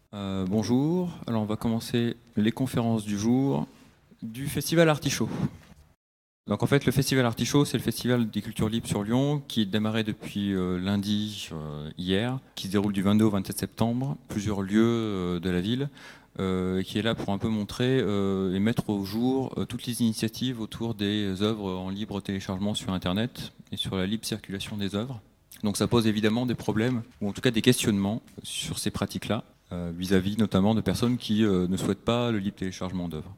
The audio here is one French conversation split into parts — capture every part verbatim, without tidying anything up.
Euh, bonjour, alors on va commencer les conférences du jour du Festival Artichaut. Donc en fait le Festival Artichaut c'est le festival des cultures libres sur Lyon qui démarrait depuis euh, lundi euh, hier, qui se déroule du vingt-deux au vingt-sept septembre, plusieurs lieux euh, de la ville, euh, qui est là pour un peu montrer euh, et mettre au jour euh, toutes les initiatives autour des œuvres en libre téléchargement sur internet et sur la libre circulation des œuvres. Donc ça pose évidemment des problèmes, ou en tout cas des questionnements sur ces pratiques-là, euh, vis-à-vis notamment de personnes qui euh, ne souhaitent pas le libre téléchargement d'œuvres.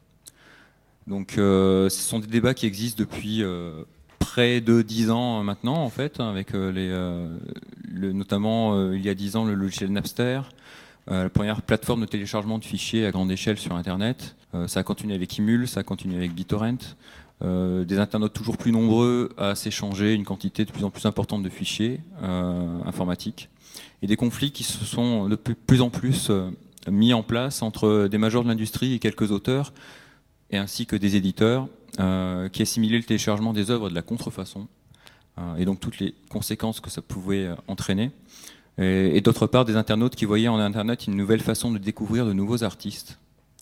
Donc euh, ce sont des débats qui existent depuis euh, près de dix ans maintenant, en fait, hein, avec euh, les, euh, le, notamment euh, il y a dix ans le logiciel Napster, euh, la première plateforme de téléchargement de fichiers à grande échelle sur Internet. Euh, ça a continué avec Imul, ça a continué avec BitTorrent. Euh, des internautes toujours plus nombreux à s'échanger une quantité de plus en plus importante de fichiers euh, informatiques, et des conflits qui se sont de plus en plus euh, mis en place entre des majors de l'industrie et quelques auteurs, et ainsi que des éditeurs euh, qui assimilaient le téléchargement des œuvres de la contrefaçon, euh, et donc toutes les conséquences que ça pouvait euh, entraîner, et, et d'autre part des internautes qui voyaient en Internet une nouvelle façon de découvrir de nouveaux artistes.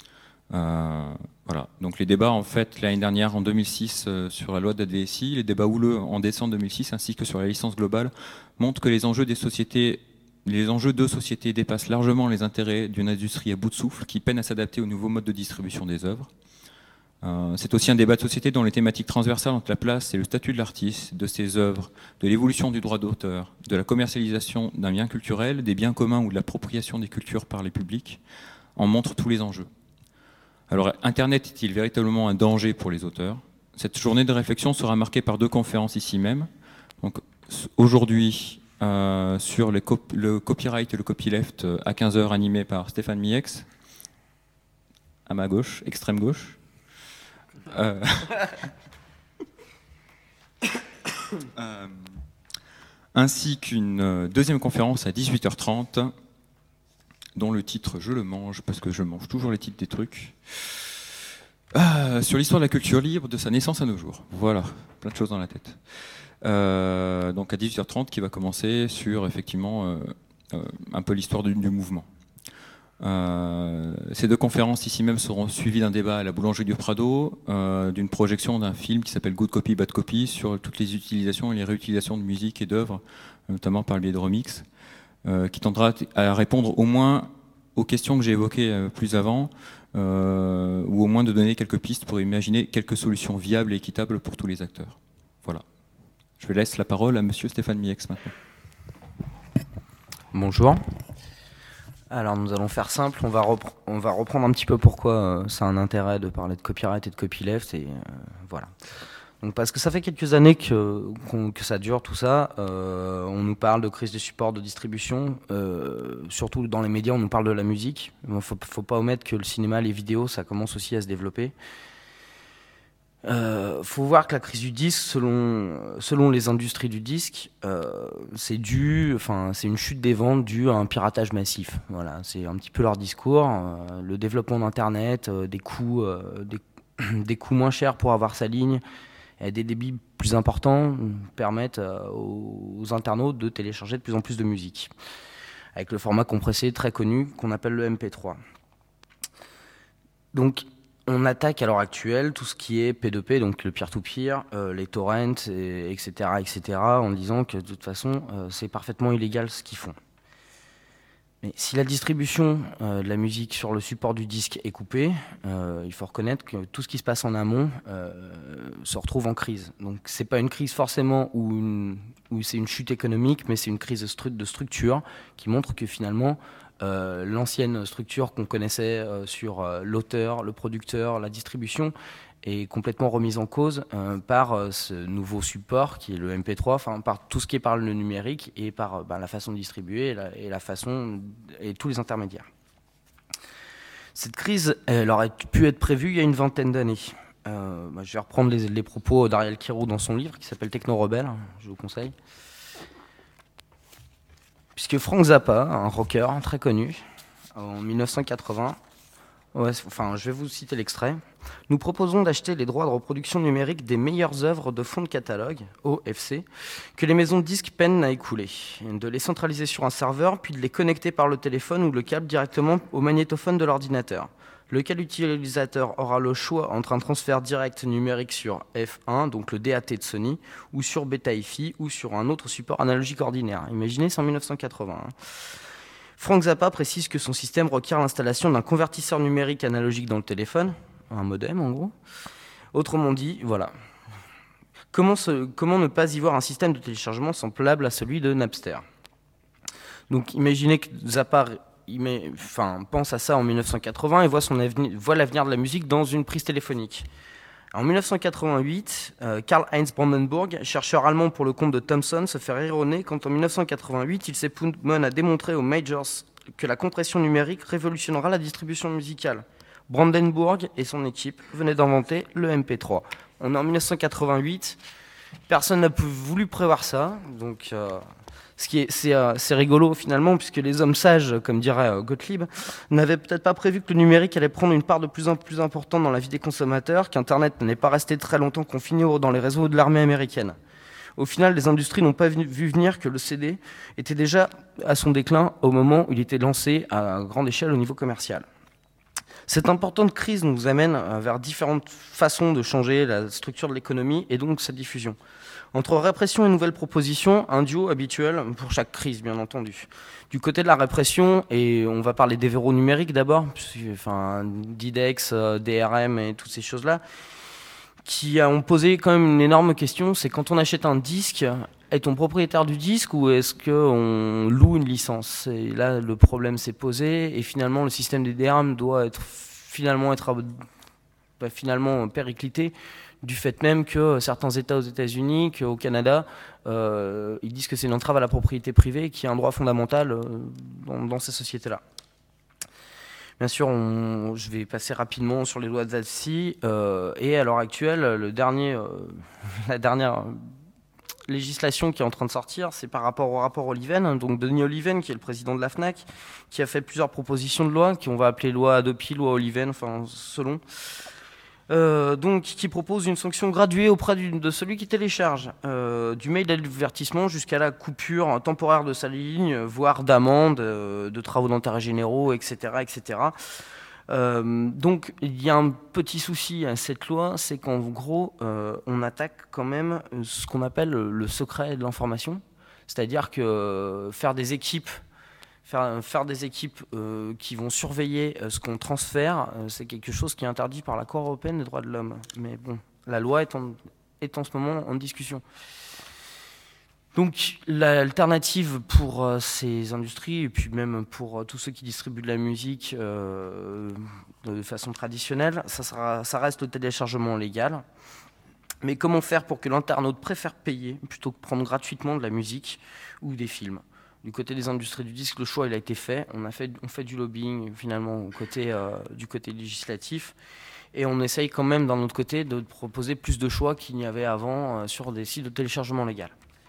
Euh, voilà. Donc les débats en fait l'année dernière en deux mille six euh, sur la loi de la D S I, les débats houleux en décembre deux mille six ainsi que sur la licence globale montrent que les enjeux des sociétés, les enjeux de société dépassent largement les intérêts d'une industrie à bout de souffle qui peine à s'adapter aux nouveaux modes de distribution des œuvres. Euh, c'est aussi un débat de société dont les thématiques transversales ont la place et le statut de l'artiste, de ses œuvres, de l'évolution du droit d'auteur, de la commercialisation d'un bien culturel, des biens communs ou de l'appropriation des cultures par les publics, en montrent tous les enjeux. Alors, Internet est-il véritablement un danger pour les auteurs ? Cette journée de réflexion sera marquée par deux conférences ici même. Donc, aujourd'hui, euh, sur le, cop le copyright et le copyleft euh, à quinze heures, animé par Stéphane Miex, à ma gauche, extrême gauche. Euh, euh, ainsi qu'une deuxième conférence à dix-huit heures trente, dont le titre, je le mange, parce que je mange toujours les titres des trucs, ah, sur l'histoire de la culture libre, de sa naissance à nos jours. Voilà, plein de choses dans la tête. Euh, donc à dix-huit heures trente, qui va commencer sur, effectivement, euh, euh, un peu l'histoire du, du mouvement. Euh, ces deux conférences ici même seront suivies d'un débat à la Boulangerie du Prado, euh, d'une projection d'un film qui s'appelle Good Copy, Bad Copy, sur toutes les utilisations et les réutilisations de musique et d'œuvres, notamment par le biais de remix, euh, qui tendra à répondre au moins aux questions que j'ai évoquées euh, plus avant, euh, ou au moins de donner quelques pistes pour imaginer quelques solutions viables et équitables pour tous les acteurs. Voilà. Je laisse la parole à monsieur Stéphane Miex maintenant. Bonjour. Alors nous allons faire simple, on va, on va reprendre un petit peu pourquoi euh, ça a un intérêt de parler de copyright et de copyleft, et euh, voilà. Donc parce que ça fait quelques années que, qu que ça dure tout ça, euh, on nous parle de crise des supports de distribution, euh, surtout dans les médias on nous parle de la musique, il ne faut, faut pas omettre que le cinéma, les vidéos, ça commence aussi à se développer. Euh, faut voir que la crise du disque, selon, selon les industries du disque, euh, c'est dû, enfin, c'est une chute des ventes due à un piratage massif. Voilà, c'est un petit peu leur discours. Euh, le développement d'Internet, euh, des coûts, euh, des, des coûts moins chers pour avoir sa ligne, et des débits plus importants permettent euh, aux, aux internautes de télécharger de plus en plus de musique, avec le format compressé très connu qu'on appelle le M P trois. Donc on attaque à l'heure actuelle tout ce qui est P deux P, donc le peer-to-peer, euh, les torrents, et, etc., et cetera, en disant que de toute façon, euh, c'est parfaitement illégal ce qu'ils font. Mais si la distribution euh, de la musique sur le support du disque est coupée, euh, il faut reconnaître que tout ce qui se passe en amont euh, se retrouve en crise. Donc c'est pas une crise forcément où, une, où c'est une chute économique, mais c'est une crise de, stru de structure qui montre que finalement, Euh, l'ancienne structure qu'on connaissait euh, sur euh, l'auteur, le producteur, la distribution est complètement remise en cause euh, par euh, ce nouveau support qui est le M P trois, enfin par tout ce qui est par le numérique et par euh, ben, la façon de distribuer et la, et la façon et tous les intermédiaires. Cette crise, elle aurait pu être prévue il y a une vingtaine d'années. Euh, ben, je vais reprendre les, les propos d'Ariel Kirou dans son livre qui s'appelle Techno Rebelle, je vous conseille. Puisque Frank Zappa, un rocker très connu, en mille neuf cent quatre-vingts, Ouais, enfin, je vais vous citer l'extrait. Nous proposons d'acheter les droits de reproduction numérique des meilleures œuvres de fonds de catalogue, O F C, que les maisons de disques peinent à écouler, de les centraliser sur un serveur, puis de les connecter par le téléphone ou le câble directement au magnétophone de l'ordinateur. Lequel utilisateur aura le choix entre un transfert direct numérique sur F un, donc le D A T de Sony, ou sur Beta Hi Fi, ou sur un autre support analogique ordinaire. Imaginez, c'est en mille neuf cent quatre-vingts. Hein. Frank Zappa précise que son système requiert l'installation d'un convertisseur numérique analogique dans le téléphone, un modem en gros. Autrement dit, voilà. Comment, se, comment ne pas y voir un système de téléchargement semblable à celui de Napster? Donc imaginez que Zappa il met, enfin, pense à ça en mille neuf cent quatre-vingts et voit, son avenir, voit l'avenir de la musique dans une prise téléphonique. En mille neuf cent quatre-vingt-huit, euh, Karl-Heinz Brandenburg, chercheur allemand pour le compte de Thomson, se fait rire au nez quand en mille neuf cent quatre-vingt-huit, il s'époumone à démontrer aux majors que la compression numérique révolutionnera la distribution musicale. Brandenburg et son équipe venaient d'inventer le M P trois. On est en mille neuf cent quatre-vingt-huit, personne n'a voulu prévoir ça, donc euh, ce qui est, c'est, euh, c'est rigolo finalement, puisque les hommes sages, comme dirait euh, Gottlieb, n'avaient peut-être pas prévu que le numérique allait prendre une part de plus en plus importante dans la vie des consommateurs, qu'Internet n'est pas resté très longtemps confiné dans les réseaux de l'armée américaine. Au final, les industries n'ont pas vu venir que le C D était déjà à son déclin au moment où il était lancé à grande échelle au niveau commercial. Cette importante crise nous amène vers différentes façons de changer la structure de l'économie et donc sa diffusion. Entre répression et nouvelles propositions, un duo habituel pour chaque crise, bien entendu. Du côté de la répression, et on va parler des verrous numériques d'abord, enfin, D I D E X, D R M et toutes ces choses-là, qui ont posé quand même une énorme question, c'est quand on achète un disque, est-on propriétaire du disque ou est-ce qu'on loue une licence? Et là, le problème s'est posé, et finalement, le système des D R M doit être, finalement être bah, finalement périclité, du fait même que certains États aux États-Unis, qu'au Canada, euh, ils disent que c'est une entrave à la propriété privée, qui est un droit fondamental euh, dans, dans ces sociétés-là. Bien sûr, on, je vais passer rapidement sur les lois de Zassi, euh, et à l'heure actuelle, le dernier, euh, la dernière législation qui est en train de sortir, c'est par rapport au rapport Oliven, donc Denis Oliven, qui est le président de la FNAC, qui a fait plusieurs propositions de loi, qu'on va appeler loi Adopi, loi Oliven, enfin selon, euh, donc qui propose une sanction graduée auprès du, de celui qui télécharge, euh, du mail d'avertissement jusqu'à la coupure temporaire de sa ligne, voire d'amende, euh, de travaux d'intérêt généraux, et cetera, et cetera. Euh, donc il y a un petit souci à cette loi, c'est qu'en gros euh, on attaque quand même ce qu'on appelle le secret de l'information, c'est-à-dire que faire des équipes, faire, faire des équipes euh, qui vont surveiller ce qu'on transfère, euh, c'est quelque chose qui est interdit par la Cour européenne des droits de l'homme. Mais bon, la loi est en, est en ce moment en discussion. Donc l'alternative pour euh, ces industries et puis même pour euh, tous ceux qui distribuent de la musique euh, de façon traditionnelle, ça, sera, ça reste le téléchargement légal. Mais comment faire pour que l'internaute préfère payer plutôt que prendre gratuitement de la musique ou des films? Du côté des industries du disque, le choix il a été fait. On a fait, on fait du lobbying finalement au côté, euh, du côté législatif. Et on essaye quand même d'un autre côté de proposer plus de choix qu'il n'y avait avant euh, sur des sites de téléchargement légal.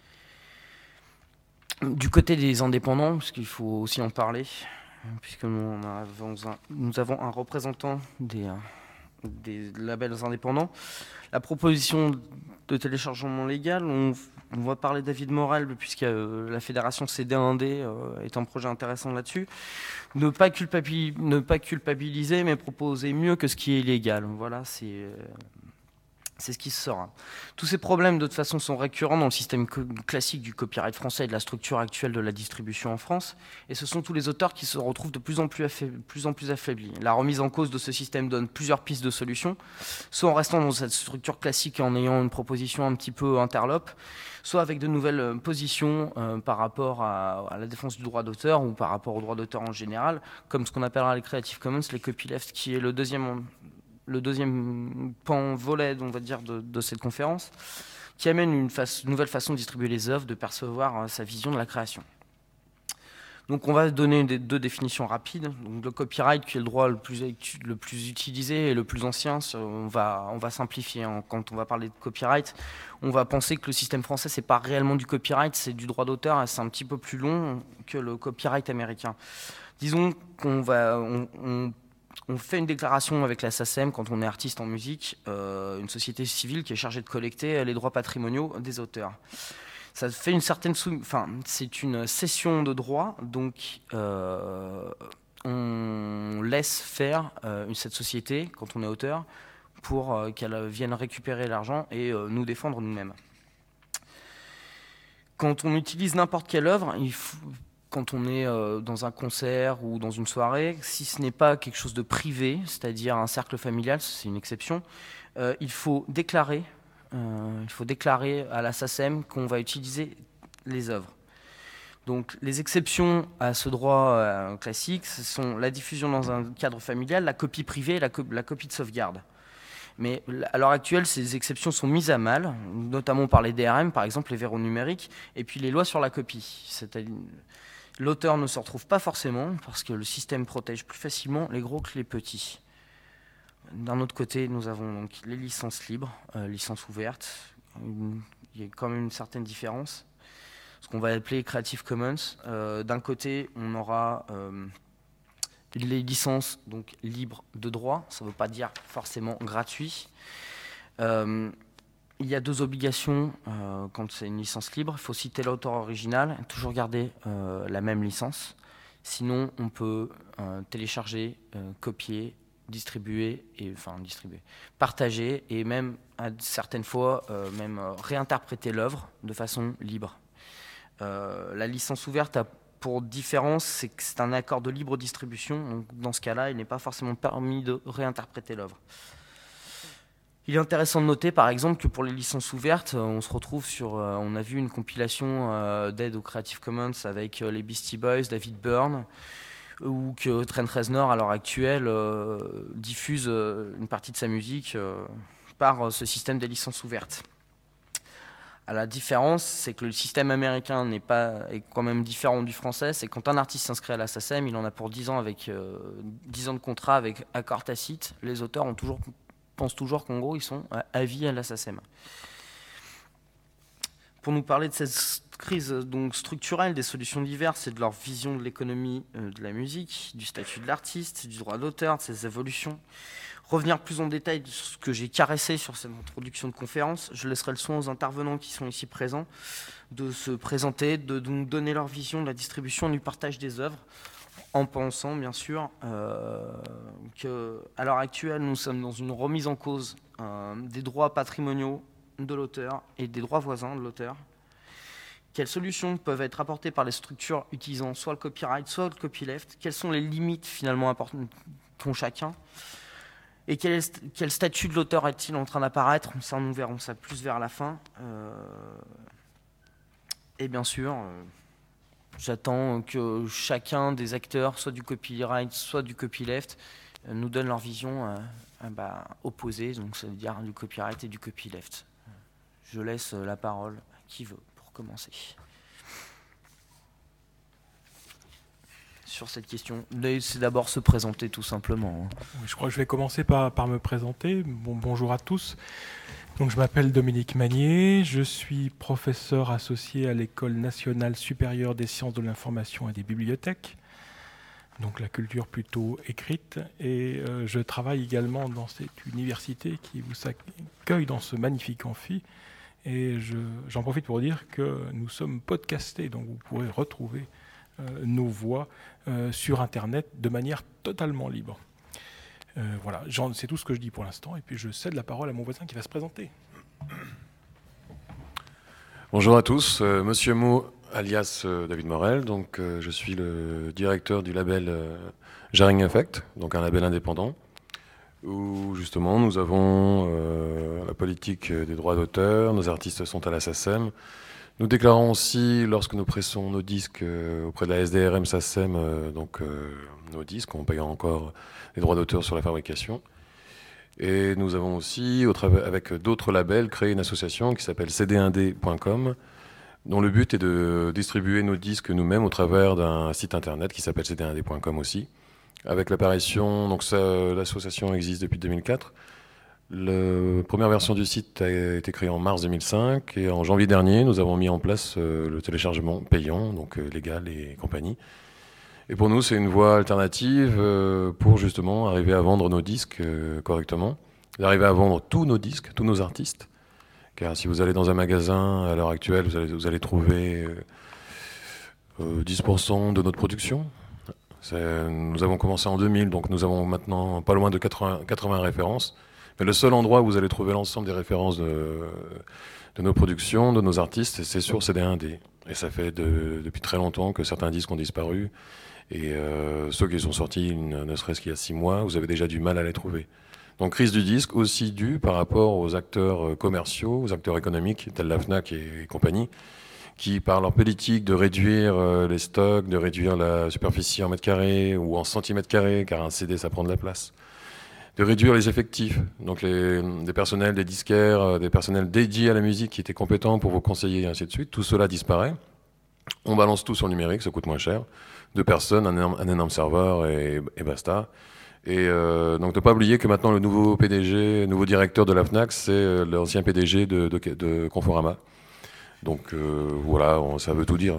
Du côté des indépendants, parce qu'il faut aussi en parler, puisque nous avons un, nous avons un représentant des, des labels indépendants, la proposition de téléchargement légal, on, on va parler David Morel, puisque euh, la fédération C D un D euh, est un projet intéressant là-dessus, ne pas, culpabiliser, ne pas culpabiliser, mais proposer mieux que ce qui est illégal. Voilà, c'est... Euh, C'est ce qui se sera. Tous ces problèmes, de toute façon, sont récurrents dans le système classique du copyright français et de la structure actuelle de la distribution en France. Et ce sont tous les auteurs qui se retrouvent de plus en plus, affaiblis, plus en plus affaiblis. La remise en cause de ce système donne plusieurs pistes de solutions, soit en restant dans cette structure classique et en ayant une proposition un petit peu interlope, soit avec de nouvelles positions euh, par rapport à, à la défense du droit d'auteur ou par rapport au droit d'auteur en général, comme ce qu'on appellera les Creative Commons, les copyleft, qui est le deuxième... le deuxième pan volet, on va dire, de, de cette conférence, qui amène une face, nouvelle façon de distribuer les œuvres, de percevoir euh, sa vision de la création. Donc on va donner des, deux définitions rapides. Donc, le copyright, qui est le droit le plus, le plus utilisé et le plus ancien, on va, on va simplifier. Hein. Quand on va parler de copyright, on va penser que le système français, c'est pas réellement du copyright, c'est du droit d'auteur, et c'est un petit peu plus long que le copyright américain. Disons qu'on va... On, on, on fait une déclaration avec la SACEM quand on est artiste en musique, euh, une société civile qui est chargée de collecter les droits patrimoniaux des auteurs. Ça fait une certaine sou... enfin, c'est une cession de droits, donc euh, on laisse faire euh, cette société quand on est auteur pour euh, qu'elle vienne récupérer l'argent et euh, nous défendre nous-mêmes. Quand on utilise n'importe quelle œuvre, il faut... quand on est euh, dans un concert ou dans une soirée, si ce n'est pas quelque chose de privé, c'est-à-dire un cercle familial, c'est une exception, euh, il faut déclarer, euh, il faut déclarer à la SACEM qu'on va utiliser les œuvres. Donc les exceptions à ce droit euh, classique, ce sont la diffusion dans un cadre familial, la copie privée et la, co- la copie de sauvegarde. Mais à l'heure actuelle, ces exceptions sont mises à mal, notamment par les D R M, par exemple les verrous numériques, et puis les lois sur la copie. C'est-à-dire, l'auteur ne se retrouve pas forcément parce que le système protège plus facilement les gros que les petits. D'un autre côté, nous avons donc les licences libres, euh, licences ouvertes. Il y a quand même une certaine différence. Ce qu'on va appeler Creative Commons. Euh, d'un côté, on aura euh, les licences donc libres de droit. Ça ne veut pas dire forcément gratuit. Euh, Il y a deux obligations euh, quand c'est une licence libre. Il faut citer l'auteur original, toujours garder euh, la même licence. Sinon, on peut euh, télécharger, euh, copier, distribuer, et, enfin distribuer, partager et même, à certaines fois, euh, même euh, réinterpréter l'œuvre de façon libre. Euh, la licence ouverte a pour différence, c'est que c'est un accord de libre distribution. Donc, dans ce cas-là, il n'est pas forcément permis de réinterpréter l'œuvre. Il est intéressant de noter, par exemple, que pour les licences ouvertes, on se retrouve sur... Euh, on a vu une compilation euh, d'aide au Creative Commons avec euh, les Beastie Boys, David Byrne, ou que Trent Reznor, à l'heure actuelle, euh, diffuse euh, une partie de sa musique euh, par euh, ce système des licences ouvertes. À la différence, c'est que le système américain n'est pas, est quand même différent du français. C'est quand un artiste s'inscrit à la SACEM, il en a pour dix ans, avec, euh, dix ans de contrat avec accord tacite. Les auteurs ont toujours... pensent toujours qu'en gros, ils sont à vie à la SACEM. Pour nous parler de cette crise donc structurelle des solutions diverses et de leur vision de l'économie de la musique, du statut de l'artiste, du droit d'auteur, de ses évolutions, revenir plus en détail sur ce que j'ai caressé sur cette introduction de conférence, je laisserai le soin aux intervenants qui sont ici présents de se présenter, de nous donner leur vision de la distribution et du partage des œuvres, en pensant bien sûr euh, qu'à l'heure actuelle, nous sommes dans une remise en cause euh, des droits patrimoniaux de l'auteur et des droits voisins de l'auteur. Quelles solutions peuvent être apportées par les structures utilisant soit le copyright, soit le copyleft? Quelles sont les limites finalement importantes qu'ont chacun? Et quel, est, quel statut de l'auteur est-il en train d'apparaître? Ça, nous verrons ça plus vers la fin. Euh, et bien sûr... Euh, J'attends que chacun des acteurs, soit du copyright, soit du copyleft, nous donne leur vision euh, bah, opposée, donc ça veut dire du copyright et du copyleft. Je laisse la parole à qui veut pour commencer. Sur cette question, c'est d'abord se présenter tout simplement. Oui, je crois que je vais commencer par, par me présenter. Bon, bonjour à tous. Donc, je m'appelle Dominique Magnier, je suis professeur associé à l'École nationale supérieure des sciences de l'information et des bibliothèques, donc la culture plutôt écrite, et euh, je travaille également dans cette université qui vous accueille dans ce magnifique amphi, et je, j'en profite pour dire que nous sommes podcastés, donc vous pourrez retrouver euh, nos voix euh, sur Internet de manière totalement libre. Euh, voilà, c'est tout ce que je dis pour l'instant, et puis je cède la parole à mon voisin qui va se présenter. Bonjour à tous, euh, Monsieur Mo, alias euh, David Morel, donc euh, je suis le directeur du label euh, Jarring Effect, donc un label indépendant, où justement nous avons euh, la politique des droits d'auteur, nos artistes sont à la SACEM. Nous déclarons aussi, lorsque nous pressons nos disques euh, auprès de la S D R M SACEM, euh, donc euh, nos disques, en payant encore les droits d'auteur sur la fabrication. Et nous avons aussi, au travers, avec d'autres labels, créé une association qui s'appelle C D un D point com, dont le but est de distribuer nos disques nous-mêmes au travers d'un site internet qui s'appelle C D un D point com aussi. Avec l'apparition, donc ça, l'association existe depuis deux mille quatre. La première version du site a été créée en mars deux mille cinq et en janvier dernier, nous avons mis en place euh, le téléchargement payant, donc euh, légal et compagnie. Et pour nous, c'est une voie alternative euh, pour justement arriver à vendre nos disques euh, correctement, d'arriver à vendre tous nos disques, tous nos artistes. Car si vous allez dans un magasin à l'heure actuelle, vous allez, vous allez trouver euh, euh, dix pour cent de notre production. C'est, nous avons commencé en deux mille, donc nous avons maintenant pas loin de quatre-vingts, quatre-vingts références. Mais le seul endroit où vous allez trouver l'ensemble des références de, de nos productions, de nos artistes, c'est sur C D un D. Et ça fait de, depuis très longtemps que certains disques ont disparu. Et euh, ceux qui sont sortis, ne, ne serait-ce qu'il y a six mois, vous avez déjà du mal à les trouver. Donc crise du disque aussi due par rapport aux acteurs commerciaux, aux acteurs économiques, tels la Fnac et, et compagnie, qui par leur politique de réduire euh, les stocks, de réduire la superficie en mètres carrés ou en centimètres carrés, car un C D ça prend de la place, de réduire les effectifs, donc les, des personnels, des disquaires, des personnels dédiés à la musique qui étaient compétents pour vous conseiller et ainsi de suite, tout cela disparaît. On balance tout sur le numérique, ça coûte moins cher. Deux personnes, un énorme, un énorme serveur et, et basta. Et euh, donc ne pas oublier que maintenant le nouveau P D G, le nouveau directeur de la Fnac, c'est l'ancien P D G de, de, de Conforama. Donc euh, voilà, on, ça veut tout dire.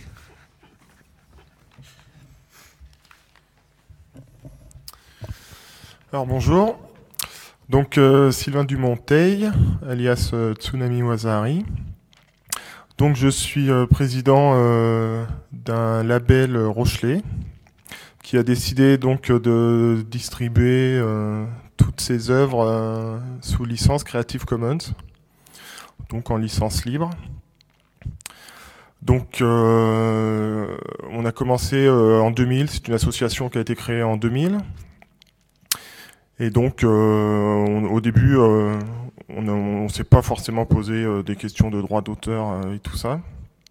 Alors bonjour, donc euh, Sylvain Dumonteil, alias euh, Tsunami Wazari. Donc je suis euh, président euh, d'un label euh, Rochelet qui a décidé donc de distribuer euh, toutes ses œuvres euh, sous licence Creative Commons, donc en licence libre. Donc euh, on a commencé euh, en deux mille, c'est une association qui a été créée en deux mille. Et donc, euh, on, au début, euh, on ne s'est pas forcément posé euh, des questions de droit d'auteur euh, et tout ça.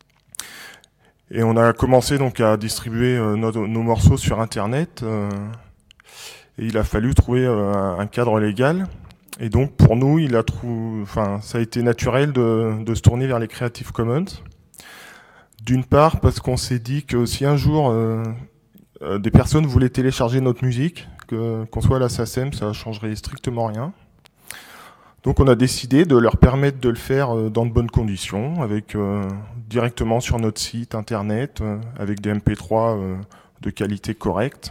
Et on a commencé donc à distribuer euh, nos, nos morceaux sur Internet. Euh, et il a fallu trouver euh, un, un cadre légal. Et donc, pour nous, il a trou... enfin, ça a été naturel de, de se tourner vers les Creative Commons. D'une part, parce qu'on s'est dit que si un jour euh, euh, des personnes voulaient télécharger notre musique, que, qu'on soit à la SACEM, ça ne changerait strictement rien. Donc on a décidé de leur permettre de le faire dans de bonnes conditions, avec euh, directement sur notre site internet, euh, avec des M P trois euh, de qualité correcte.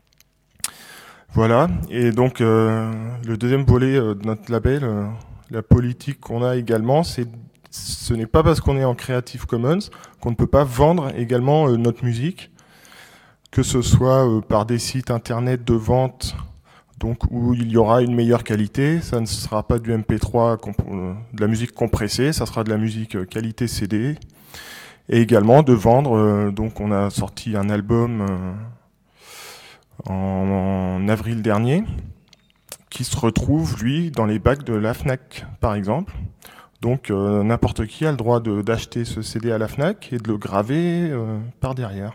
Voilà, et donc euh, le deuxième volet euh, de notre label, euh, la politique qu'on a également, c'est ce n'est pas parce qu'on est en Creative Commons qu'on ne peut pas vendre également euh, notre musique, que ce soit euh, par des sites internet de vente, donc où il y aura une meilleure qualité. Ça ne sera pas du M P trois, euh, de la musique compressée, ça sera de la musique euh, qualité C D. Et également de vendre, euh, donc on a sorti un album euh, en, en avril dernier, qui se retrouve, lui, dans les bacs de la Fnac, par exemple. Donc euh, n'importe qui a le droit de, d'acheter ce C D à la Fnac et de le graver euh, par derrière.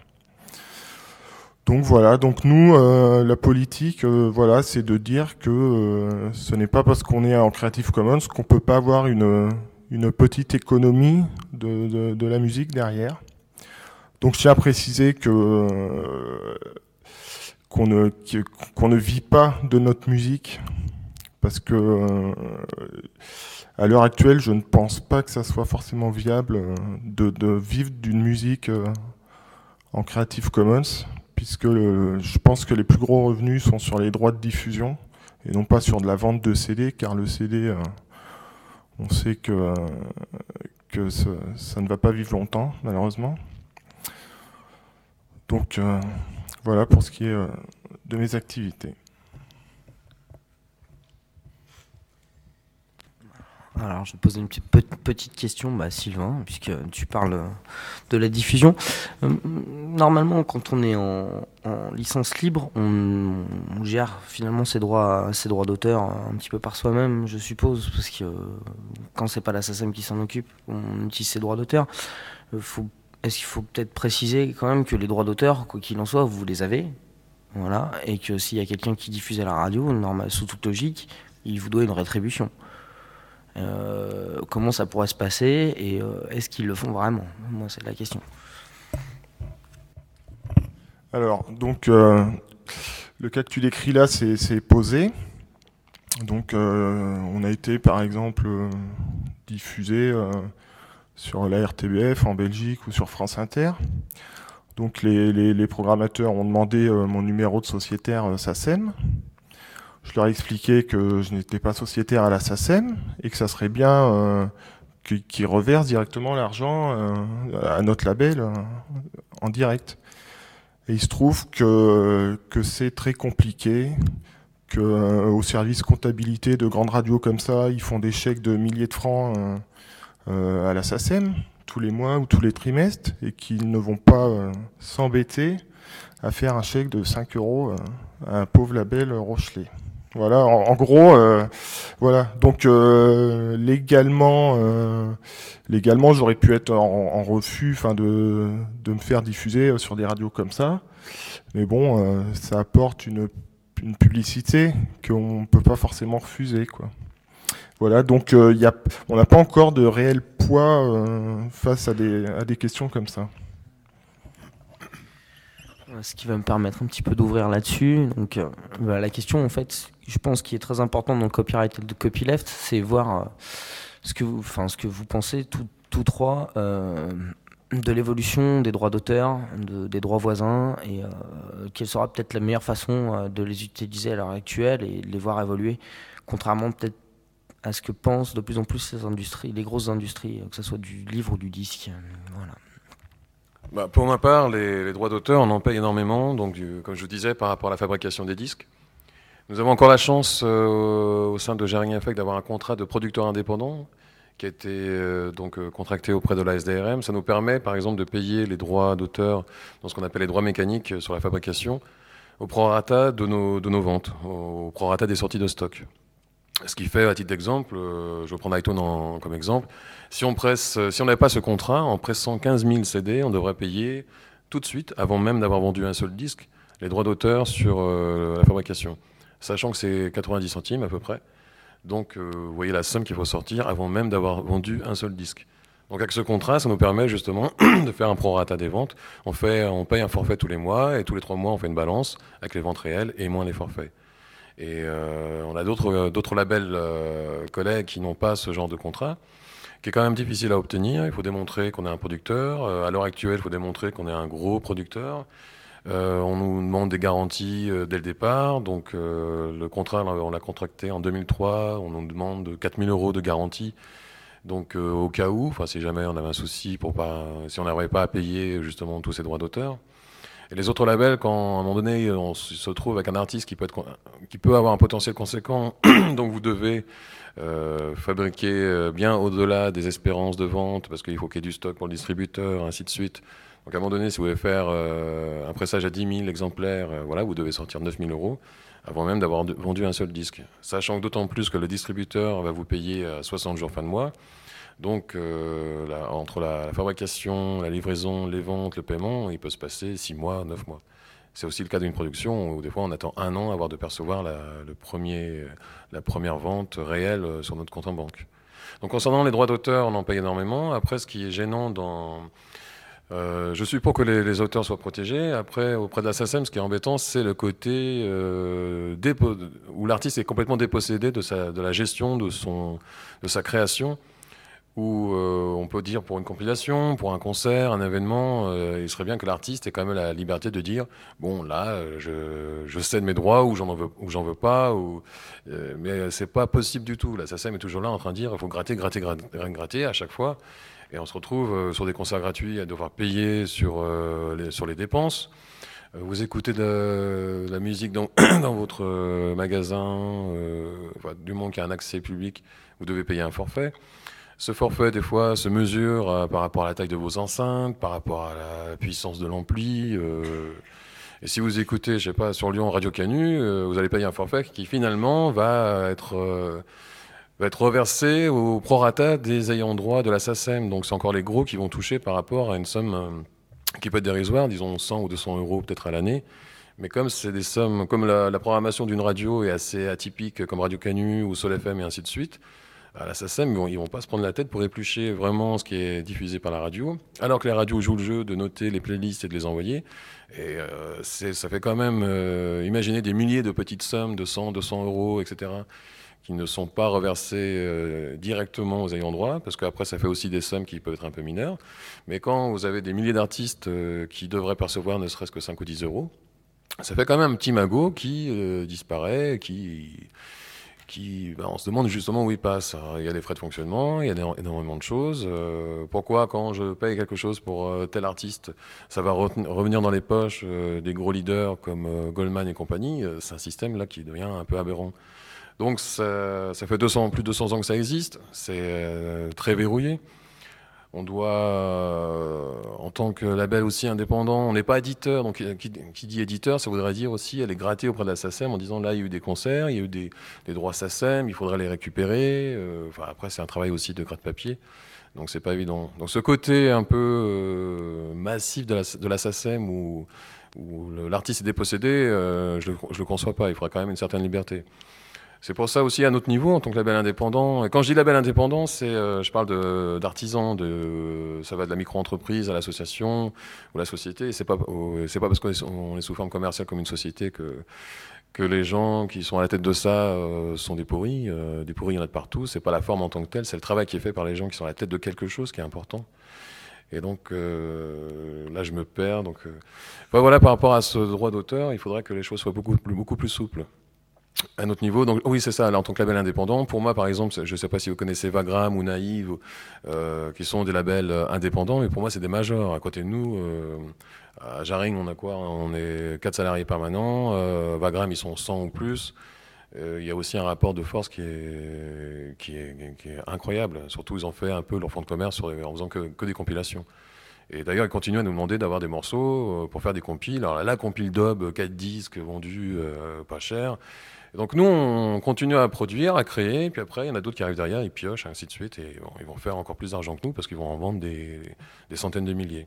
Donc voilà, donc nous, euh, la politique, euh, voilà, c'est de dire que euh, ce n'est pas parce qu'on est en Creative Commons qu'on peut pas avoir une, une petite économie de, de, de la musique derrière. Donc je tiens à préciser que euh, qu'on ne, qu'on ne vit pas de notre musique, parce que euh, à l'heure actuelle, je ne pense pas que ça soit forcément viable de, de vivre d'une musique euh, en Creative Commons, puisque le, je pense que les plus gros revenus sont sur les droits de diffusion et non pas sur de la vente de C D, car le C D, euh, on sait que, euh, que ça, ça ne va pas vivre longtemps, malheureusement. Donc euh, voilà pour ce qui est euh, de mes activités. Alors, je vais poser une petite, petite question, bah, Sylvain, puisque tu parles de la diffusion. Euh, normalement, quand on est en, en licence libre, on, on gère finalement ses droits, ses droits d'auteur un petit peu par soi-même, je suppose, parce que euh, quand c'est pas la SACEM qui s'en occupe, on utilise ses droits d'auteur. Euh, faut, est-ce qu'il faut peut-être préciser quand même que les droits d'auteur, quoi qu'il en soit, vous les avez, voilà, et que s'il y a quelqu'un qui diffuse à la radio, normal, sous toute logique, il vous doit une rétribution. Euh, comment ça pourrait se passer et euh, est-ce qu'ils le font vraiment? Moi, c'est la question. Alors, donc, euh, le cas que tu décris là, c'est, c'est posé. Donc, euh, on a été, par exemple, euh, diffusé euh, sur la R T B F en Belgique ou sur France Inter. Donc les, les, les programmateurs ont demandé euh, mon numéro de sociétaire euh, SACEM. Je leur ai expliqué que je n'étais pas sociétaire à la SACEM et que ça serait bien euh, qu'ils reversent directement l'argent euh, à notre label euh, en direct. Et il se trouve que, que c'est très compliqué, que euh, au service comptabilité de grandes radios comme ça, ils font des chèques de milliers de francs euh, euh, à la SACEM tous les mois ou tous les trimestres et qu'ils ne vont pas euh, s'embêter à faire un chèque de cinq euros euh, à un pauvre label Rochelet. Voilà, en, en gros, euh, voilà. Donc euh, légalement, euh, légalement, j'aurais pu être en, en refus, enfin de de me faire diffuser sur des radios comme ça. Mais bon, euh, ça apporte une une publicité qu'on peut pas forcément refuser, quoi. Voilà, donc euh, y a, on n'a pas encore de réel poids euh, face à des à des questions comme ça. Ce qui va me permettre un petit peu d'ouvrir là-dessus. Donc, euh, bah, la question, en fait, je pense, qui est très importante dans le copyright et le copyleft, c'est voir euh, ce que vous, enfin, ce que vous pensez tous tous trois euh, de l'évolution des droits d'auteur, de, des droits voisins, et euh, quelle sera peut-être la meilleure façon euh, de les utiliser à l'heure actuelle et de les voir évoluer, contrairement peut-être à ce que pensent de plus en plus les industries, les grosses industries, que ce soit du livre ou du disque. Voilà. Bah, pour ma part, les, les droits d'auteur, on en paye énormément, donc du, comme je vous disais, par rapport à la fabrication des disques. Nous avons encore la chance, euh, au sein de Jaring Effect, d'avoir un contrat de producteur indépendant qui a été euh, donc, euh, contracté auprès de la S D R M. Ça nous permet, par exemple, de payer les droits d'auteur dans ce qu'on appelle les droits mécaniques sur la fabrication au prorata de nos, de nos ventes, au prorata des sorties de stock. Ce qui fait, à titre d'exemple, euh, je vais prendre iTunes en, comme exemple, si on presse, si on n'avait pas ce contrat, en pressant quinze mille C D, on devrait payer tout de suite, avant même d'avoir vendu un seul disque, les droits d'auteur sur euh, la fabrication. Sachant que c'est quatre-vingt-dix centimes à peu près. Donc euh, vous voyez la somme qu'il faut sortir avant même d'avoir vendu un seul disque. Donc avec ce contrat, ça nous permet justement de faire un prorata des ventes. On, fait, on paye un forfait tous les mois, et tous les trois mois, on fait une balance avec les ventes réelles et moins les forfaits. Et euh, on a d'autres, d'autres labels euh, collègues qui n'ont pas ce genre de contrat, qui est quand même difficile à obtenir. Il faut démontrer qu'on est un producteur. Euh, à l'heure actuelle, il faut démontrer qu'on est un gros producteur. Euh, on nous demande des garanties euh, dès le départ. Donc euh, le contrat, on l'a contracté en deux mille trois. On nous demande quatre mille euros de garantie. Donc euh, au cas où, enfin si jamais on avait un souci, pour pas, si on n'arrivait pas à payer justement tous ces droits d'auteur. Et les autres labels, quand à un moment donné on se trouve avec un artiste qui peut, être, qui peut avoir un potentiel conséquent, donc vous devez euh, fabriquer bien au-delà des espérances de vente, parce qu'il faut qu'il y ait du stock pour le distributeur, ainsi de suite. Donc à un moment donné, si vous voulez faire euh, un pressage à dix mille exemplaires, euh, voilà, vous devez sortir neuf mille euros avant même d'avoir vendu un seul disque. Sachant que d'autant plus que le distributeur va vous payer à soixante jours fin de mois. Donc, euh, la, entre la, la fabrication, la livraison, les ventes, le paiement, il peut se passer six mois, neuf mois. C'est aussi le cas d'une production où des fois on attend un an avant de percevoir la, le premier, la première vente réelle sur notre compte en banque. Donc concernant les droits d'auteur, on en paye énormément. Après, ce qui est gênant dans... Euh, je suis pour que les, les auteurs soient protégés. Après, auprès de la SACEM, ce qui est embêtant, c'est le côté euh, dépo... où l'artiste est complètement dépossédé de, sa, de la gestion de, son, de sa création. Où euh, on peut dire pour une compilation, pour un concert, un événement, euh, il serait bien que l'artiste ait quand même la liberté de dire bon là je, je cède mes droits ou j'en veux ou j'en veux pas ou euh, mais c'est pas possible du tout. La SACEM est toujours là en train de dire il faut gratter, gratter, gratter, gratter à chaque fois et on se retrouve euh, sur des concerts gratuits à devoir payer sur euh, les, sur les dépenses. Euh, vous écoutez de, de la musique dans, dans votre euh, magasin, euh, enfin, du moment qu'il y a un accès public, vous devez payer un forfait. Ce forfait, des fois, se mesure euh, par rapport à la taille de vos enceintes, par rapport à la puissance de l'ampli. Euh, et si vous écoutez, je sais pas, sur Lyon, Radio Canu, euh, vous allez payer un forfait qui, finalement, va être, euh, va être reversé au prorata des ayants droit de la SACEM. Donc, c'est encore les gros qui vont toucher par rapport à une somme euh, qui peut être dérisoire, disons cent ou deux cents euros peut-être à l'année. Mais comme c'est des sommes, comme la, la programmation d'une radio est assez atypique, comme Radio Canu ou Sol F M et ainsi de suite, à la SACEM, ils vont, ils vont pas se prendre la tête pour éplucher vraiment ce qui est diffusé par la radio, alors que les radios jouent le jeu de noter les playlists et de les envoyer. Et euh, c'est, ça fait quand même euh, imaginer des milliers de petites sommes de cent, deux cents euros, et cetera, qui ne sont pas reversés euh, directement aux ayants droit, parce qu'après ça fait aussi des sommes qui peuvent être un peu mineures. Mais quand vous avez des milliers d'artistes euh, qui devraient percevoir ne serait-ce que cinq ou dix euros, ça fait quand même un petit magot qui euh, disparaît, qui, qui ben, on se demande justement où il passe. Alors, il y a des frais de fonctionnement, il y a des, énormément de choses. Euh, pourquoi quand je paye quelque chose pour euh, tel artiste, ça va re- revenir dans les poches euh, des gros leaders comme euh, Goldman et compagnie? euh, C'est un système là qui devient un peu aberrant. Donc ça, ça fait deux cents, plus de deux cents ans que ça existe, c'est euh, très verrouillé. On doit, euh, en tant que label aussi indépendant, on n'est pas éditeur, donc qui, qui dit éditeur, ça voudrait dire aussi aller gratter auprès de la SACEM en disant là il y a eu des concerts, il y a eu des, des droits SACEM, il faudrait les récupérer. Euh, enfin, après c'est un travail aussi de gratte-papier, donc c'est pas évident. Donc ce côté un peu euh, massif de la, de la SACEM où, où l'artiste est dépossédé, euh, je ne le, le conçois pas, il faudra quand même une certaine liberté. C'est pour ça aussi à notre niveau, en tant que label indépendant. Et quand je dis label indépendant, c'est, euh, je parle de, d'artisans, de, ça va de la micro-entreprise à l'association ou la société. Et c'est pas, c'est pas parce qu'on est, on est sous forme commerciale comme une société que, que les gens qui sont à la tête de ça euh, sont des pourris. Euh, des pourris, il y en a de partout. C'est pas la forme en tant que telle, c'est le travail qui est fait par les gens qui sont à la tête de quelque chose qui est important. Et donc euh, là, je me perds. Donc, euh, ben voilà, par rapport à ce droit d'auteur, il faudrait que les choses soient beaucoup, beaucoup plus souples. À notre niveau, donc oui c'est ça, là en tant que label indépendant, pour moi par exemple, je ne sais pas si vous connaissez Vagram ou Naïve, euh, qui sont des labels indépendants, mais pour moi c'est des majors. À côté de nous, euh, à Jaring on a quoi? On est quatre salariés permanents, euh, Vagram ils sont cent ou plus. Euh, il y a aussi un rapport de force qui est, qui est, qui est incroyable, surtout ils ont fait un peu leur fonds de commerce sur, en faisant que, que des compilations. Et d'ailleurs, ils continuent à nous demander d'avoir des morceaux pour faire des compiles. Alors la compile Dob, quatre disques vendus euh, pas cher. Et donc nous, on continue à produire, à créer, et puis après, il y en a d'autres qui arrivent derrière, ils piochent, ainsi de suite, et bon, ils vont faire encore plus d'argent que nous, parce qu'ils vont en vendre des, des centaines de milliers.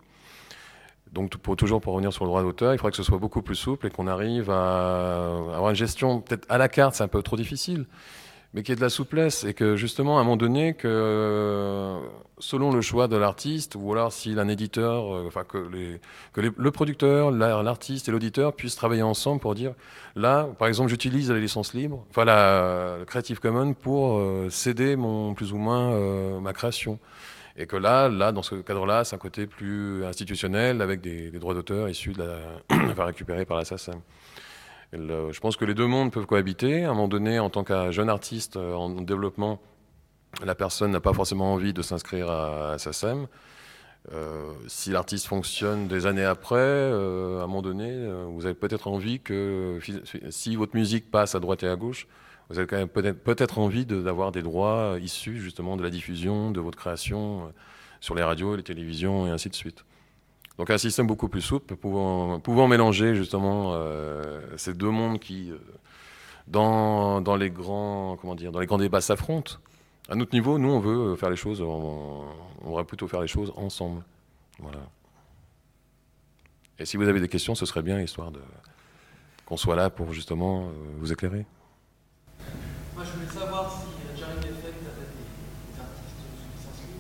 Donc pour, toujours pour revenir sur le droit d'auteur, il faudrait que ce soit beaucoup plus souple, et qu'on arrive à avoir une gestion peut-être à la carte, c'est un peu trop difficile, mais qu'il y ait de la souplesse, et que justement, à un moment donné, que selon le choix de l'artiste, ou alors s'il a un éditeur, euh, enfin que, les, que les, le producteur, l'artiste et l'auditeur puissent travailler ensemble pour dire, là, par exemple, j'utilise la licence libre, enfin la, la Creative Commons pour euh, céder mon, plus ou moins euh, ma création. Et que là, là, dans ce cadre-là, c'est un côté plus institutionnel, avec des, des droits d'auteur issus de la, enfin, récupérés par la SACEM. Le, je pense que les deux mondes peuvent cohabiter. À un moment donné, en tant qu'un jeune artiste en développement, la personne n'a pas forcément envie de s'inscrire à, à SACEM. Euh, si l'artiste fonctionne des années après, euh, à un moment donné, euh, vous avez peut-être envie que, si votre musique passe à droite et à gauche, vous avez quand même peut-être, peut-être envie de, d'avoir des droits issus justement de la diffusion de votre création euh, sur les radios, les télévisions et ainsi de suite. Donc un système beaucoup plus souple, pouvant, pouvant mélanger justement euh, ces deux mondes qui, euh, dans, dans, les grands, comment dire, dans les grands débats, s'affrontent. À notre niveau, nous, on veut faire les choses, on, on va plutôt faire les choses ensemble. Voilà. Et si vous avez des questions, ce serait bien, histoire de, qu'on soit là pour justement euh, vous éclairer. Moi, je voulais savoir si Jaring Effect avait des, des artistes sous licence libre.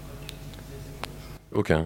Aucun.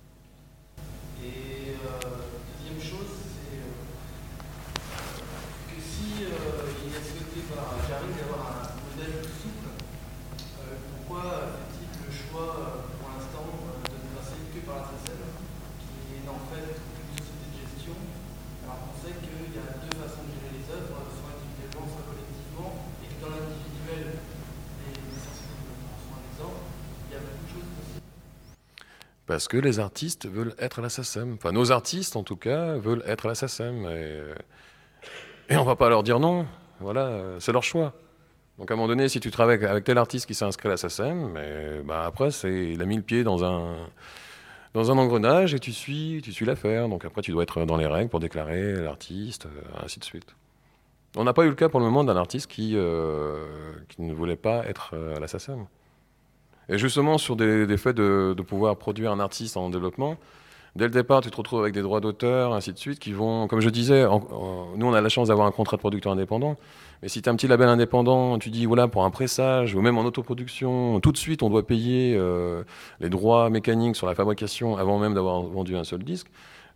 Et euh, deuxième chose, c'est euh, que si euh, il est souhaité par Jaring d'avoir un modèle plus souple, euh, pourquoi fait-il le choix euh, pour l'instant euh, de ne passer que par la SACEM, qui est en fait une société de gestion, alors qu'on sait qu'il y a deux façons de gérer les œuvres, soit individuellement, soit collectivement, et que dans l'individuel, les licences libres sont un exemple, il y a beaucoup de choses possibles. Parce que les artistes veulent être à la SACEM. Enfin, nos artistes, en tout cas, veulent être à la SACEM. Et, et on ne va pas leur dire non. Voilà, c'est leur choix. Donc, à un moment donné, si tu travailles avec tel artiste qui s'est inscrit à la SACEM, mais, bah, après, c'est, il a mis le pied dans un, dans un engrenage et tu suis, tu suis l'affaire. Donc, après, tu dois être dans les règles pour déclarer l'artiste, ainsi de suite. On n'a pas eu le cas pour le moment d'un artiste qui, euh, qui ne voulait pas être à la SACEM. Et justement, sur des, des faits de, de pouvoir produire un artiste en développement, dès le départ, tu te retrouves avec des droits d'auteur, ainsi de suite, qui vont, comme je disais, en, en, nous, on a la chance d'avoir un contrat de producteur indépendant, mais si tu as un petit label indépendant, tu dis, voilà, pour un pressage, ou même en autoproduction, tout de suite, on doit payer euh, les droits mécaniques sur la fabrication avant même d'avoir vendu un seul disque,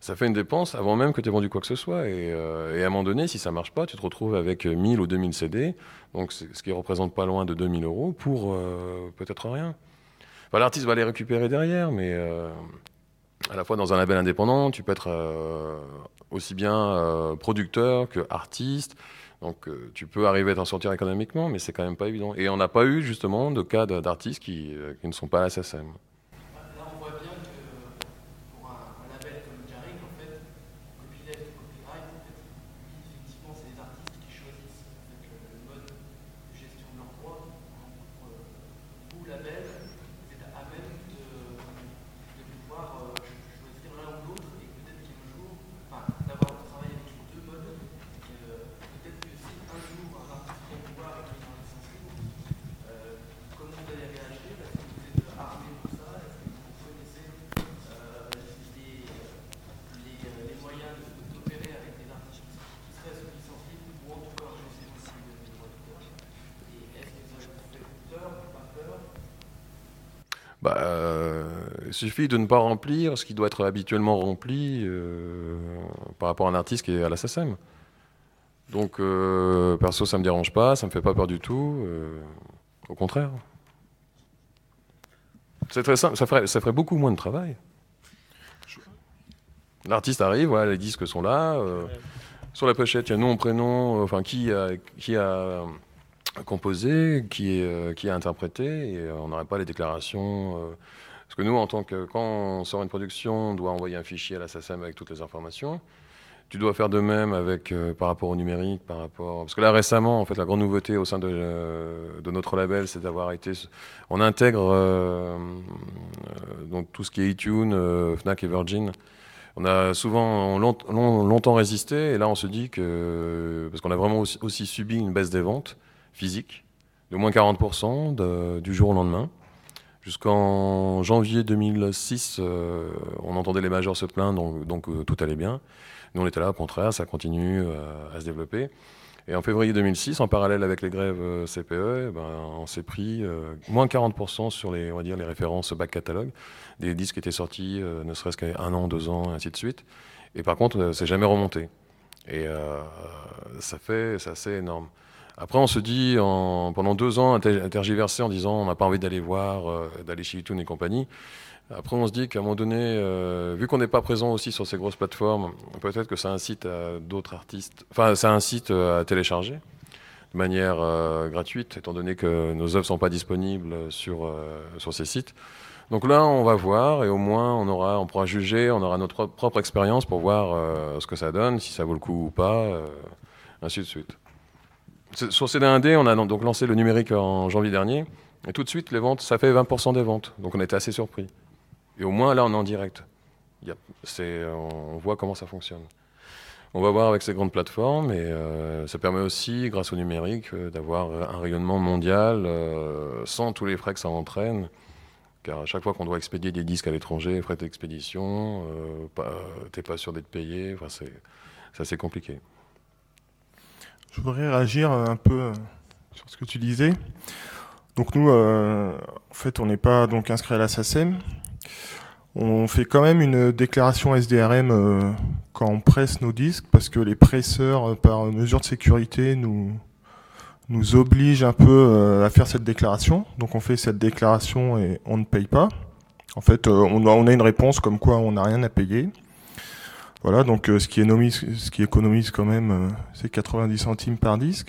ça fait une dépense avant même que tu aies vendu quoi que ce soit. Et, euh, et à un moment donné, si ça marche pas, tu te retrouves avec mille ou deux mille C D, donc ce qui représente pas loin de deux mille euros pour euh, peut-être rien. Enfin, l'artiste va les récupérer derrière, mais euh, à la fois dans un label indépendant, tu peux être euh, aussi bien euh, producteur que artiste. Donc euh, tu peux arriver à t'en sortir économiquement, mais c'est quand même pas évident. Et on n'a pas eu justement de cas d'artistes qui, euh, qui ne sont pas à la S A C E M. Là, on voit bien que pour un, un label comme Jarring, en fait, copyleft ou copyright, en fait, oui, effectivement, c'est les artistes qui choisissent en fait, le, le mode de gestion de leurs droits. Pour euh, vous, label, vous êtes à même de, de pouvoir euh, choisir l'un ou l'autre et peut-être qu'un jour, enfin, d'avoir travaillé avec les deux modes, euh, peut-être que si un jour un artiste vient vous voir et qu'il est dans les sens libres, euh, comment vous allez réagir? Est-ce que vous êtes armé pour ça? Est-ce que vous connaissez euh, les, les, les moyens d'opérer avec des artistes qui seraient sous licence libre ou en tout cas enregistrés aussi des droits d'auteur? Et est-ce que ça vous fait peur ou pas peur? Bah, euh, il suffit de ne pas remplir ce qui doit être habituellement rempli euh, par rapport à un artiste qui est à la S A C E M. Donc, euh, perso, ça me dérange pas, ça me fait pas peur du tout. Euh, au contraire. C'est très simple, ça ferait, ça ferait beaucoup moins de travail. L'artiste arrive, voilà, les disques sont là. Euh, sur la pochette, il y a nom, prénom, euh, enfin, qui a, qui a composé, qui, est, euh, qui a interprété, et euh, on n'aurait pas les déclarations. Euh, parce que nous, en tant que, quand on sort une production, on doit envoyer un fichier à la S A C E M avec toutes les informations. Tu dois faire de même avec, euh, par rapport au numérique, par rapport... Parce que là, récemment, en fait, la grande nouveauté au sein de, euh, de notre label, c'est d'avoir été... On intègre euh, euh, donc, tout ce qui est iTunes, euh, Fnac et Virgin. On a souvent long, long, longtemps résisté, et là, on se dit que... Parce qu'on a vraiment aussi, aussi subi une baisse des ventes physiques, de moins quarante pour cent de, du jour au lendemain. Jusqu'en janvier deux mille six, euh, on entendait les majors se plaindre, donc, donc euh, tout allait bien. Nous, on était là, au contraire, ça continue euh, à se développer. Et en février deux mille six, en parallèle avec les grèves euh, C P E, ben, on s'est pris euh, moins quarante pour cent sur les, on va dire, les références back catalogue, des disques qui étaient sortis euh, ne serait-ce qu'un an, deux ans, et ainsi de suite. Et par contre, euh, c'est jamais remonté. Et euh, ça fait, c'est assez énorme. Après, on se dit, en, pendant deux ans, intergiversé en disant on n'a pas envie d'aller voir, euh, d'aller chez iTunes et compagnie. Après, on se dit qu'à un moment donné, euh, vu qu'on n'est pas présent aussi sur ces grosses plateformes, peut-être que ça incite à d'autres artistes, enfin, ça incite à télécharger de manière euh, gratuite, étant donné que nos œuvres ne sont pas disponibles sur, euh, sur ces sites. Donc là, on va voir et au moins, on, aura, on pourra juger, on aura notre propre expérience pour voir euh, ce que ça donne, si ça vaut le coup ou pas, euh, ainsi de suite. Sur C D un D, on a donc lancé le numérique en janvier dernier, et tout de suite, les ventes, ça fait vingt pour cent des ventes. Donc on était assez surpris. Et au moins, là, on est en direct. Il y a, c'est, on voit comment ça fonctionne. On va voir avec ces grandes plateformes, et euh, ça permet aussi, grâce au numérique, euh, d'avoir un rayonnement mondial euh, sans tous les frais que ça entraîne. Car à chaque fois qu'on doit expédier des disques à l'étranger, frais d'expédition, euh, pas, t'es pas sûr d'être payé, enfin, c'est, c'est assez compliqué. Je voudrais réagir un peu sur ce que tu disais. Donc nous, euh, en fait, on n'est pas donc inscrit à la S A C E M. On fait quand même une déclaration S D R M euh, quand on presse nos disques, parce que les presseurs, euh, par mesure de sécurité, nous, nous obligent un peu euh, à faire cette déclaration. Donc on fait cette déclaration et on ne paye pas. En fait, euh, on, a, on a une réponse comme quoi on n'a rien à payer. Voilà, donc euh, ce, qui économise, ce qui économise quand même, euh, c'est quatre-vingt-dix centimes par disque.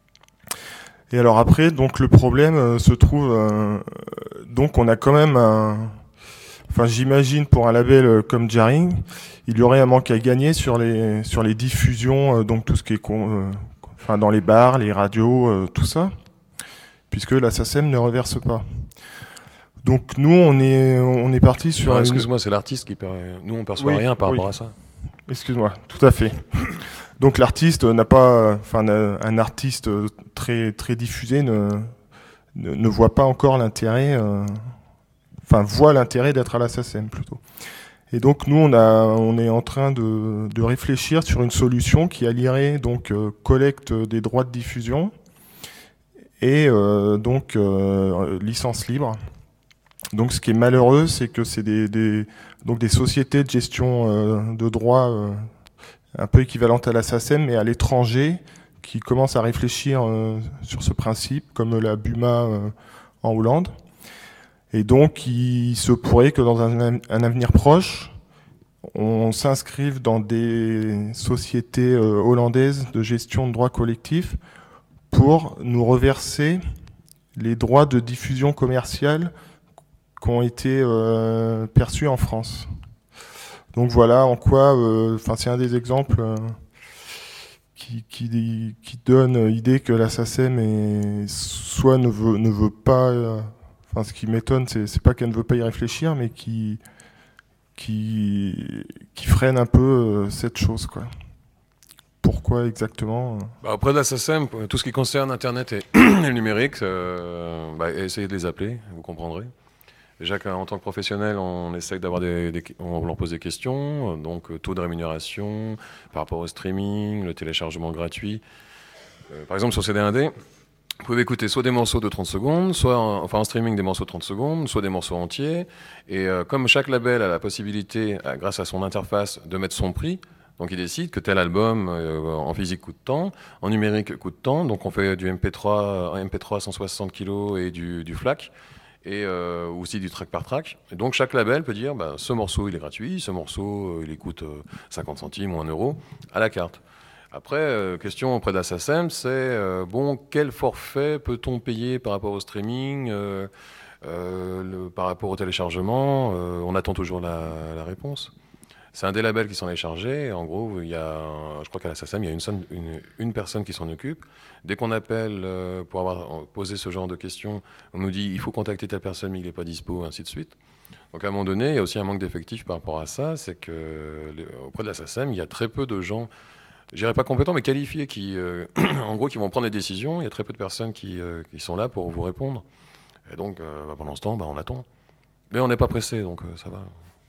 Et alors après, donc le problème euh, se trouve... Euh, donc on a quand même un... Enfin, j'imagine pour un label comme Jarring, il y aurait un manque à gagner sur les sur les diffusions, euh, donc tout ce qui est con, euh, enfin dans les bars, les radios, euh, tout ça, puisque la S A C E M ne reverse pas. Donc nous, on est on est parti sur. Non, excuse-moi, c'est l'artiste qui perd. Nous, on perçoit oui, rien par oui. rapport à ça. Excuse-moi, tout à fait. Donc l'artiste n'a pas, enfin un artiste très très diffusé ne ne, ne voit pas encore l'intérêt. Euh, Enfin, voit l'intérêt d'être à la S A C E M plutôt. Et donc nous, on a, on est en train de, de réfléchir sur une solution qui allierait donc euh, collecte des droits de diffusion et euh, donc euh, licence libre. Donc ce qui est malheureux, c'est que c'est des, des, donc des sociétés de gestion euh, de droits euh, un peu équivalentes à la SACEM, mais à l'étranger, qui commencent à réfléchir euh, sur ce principe, comme la BUMA euh, en Hollande. Et donc il se pourrait que dans un, un avenir proche, on s'inscrive dans des sociétés euh, hollandaises de gestion de droits collectifs pour nous reverser les droits de diffusion commerciale qui ont été euh, perçus en France. Donc voilà en quoi, enfin euh, c'est un des exemples euh, qui, qui, qui donne l'idée que la SACEM est, soit ne veut, ne veut pas, enfin euh, ce qui m'étonne, c'est, c'est pas qu'elle ne veut pas y réfléchir, mais qui, qui, qui freine un peu euh, cette chose, quoi. Pourquoi exactement? Bah, auprès de la SACEM, tout ce qui concerne Internet et, et le numérique, euh, bah, essayez de les appeler, vous comprendrez. Déjà qu'en tant que professionnel, on essaye d'avoir des, des, on leur pose des questions, donc taux de rémunération par rapport au streaming, le téléchargement gratuit. Euh, par exemple, sur C D un D, vous pouvez écouter soit des morceaux de trente secondes, soit en, enfin en streaming des morceaux de trente secondes, soit des morceaux entiers. Et euh, comme chaque label a la possibilité, grâce à son interface, de mettre son prix, donc il décide que tel album euh, en physique coûte tant, en numérique coûte tant, donc on fait du M P trois, M P trois cent soixante kilos et du, du FLAC, et euh, aussi du track par track. Et donc chaque label peut dire, bah, ce morceau il est gratuit, ce morceau euh, il coûte euh, cinquante centimes ou un euro à la carte. Après, euh, question auprès de la SACEM, c'est, euh, bon, quel forfait peut-on payer par rapport au streaming, euh, euh, le, par rapport au téléchargement euh, On attend toujours la, la réponse. C'est un des labels qui s'en est chargé. En gros, il y a, je crois qu'à la SACEM, il y a une, une, une personne qui s'en occupe. Dès qu'on appelle euh, pour avoir posé ce genre de questions, on nous dit il faut contacter telle personne, mais il n'est pas dispo, ainsi de suite. Donc à un moment donné, il y a aussi un manque d'effectifs par rapport à ça. C'est qu'auprès de la SACEM, il y a très peu de gens, je dirais pas compétents, mais qualifiés, qui, euh, en gros, qui vont prendre les décisions. Il y a très peu de personnes qui, euh, qui sont là pour vous répondre. Et donc, euh, bah, pendant ce temps, bah, on attend. Mais on n'est pas pressé, donc euh, ça va.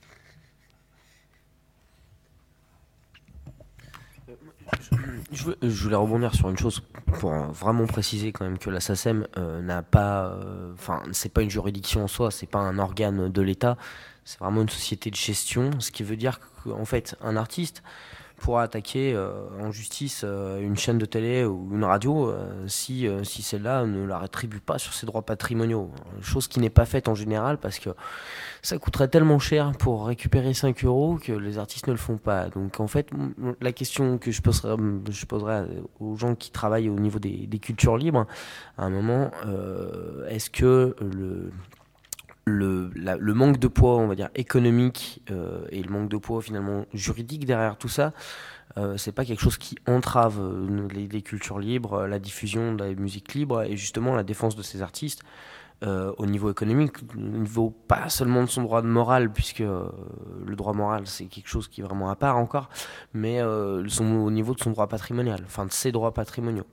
Je, veux, je voulais rebondir sur une chose pour vraiment préciser quand même que la SACEM euh, n'a pas, enfin, euh, c'est pas une juridiction en soi, c'est pas un organe de l'État, c'est vraiment une société de gestion, ce qui veut dire qu'en fait, un artiste pourra attaquer euh, en justice euh, une chaîne de télé ou une radio euh, si, euh, si celle-là ne la rétribue pas sur ses droits patrimoniaux. Chose qui n'est pas faite en général parce que ça coûterait tellement cher pour récupérer cinq euros que les artistes ne le font pas. Donc en fait, la question que je poserai, je poserai aux gens qui travaillent au niveau des, des cultures libres, à un moment, euh, est-ce que le... Le, la, le manque de poids, on va dire, économique euh, et le manque de poids finalement juridique derrière tout ça, euh, c'est pas quelque chose qui entrave euh, les, les cultures libres, la diffusion de la musique libre et justement la défense de ces artistes euh, au niveau économique, au niveau pas seulement de son droit de morale, puisque euh, le droit moral c'est quelque chose qui est vraiment à part encore, mais euh, son, au niveau de son droit patrimonial, enfin de ses droits patrimoniaux.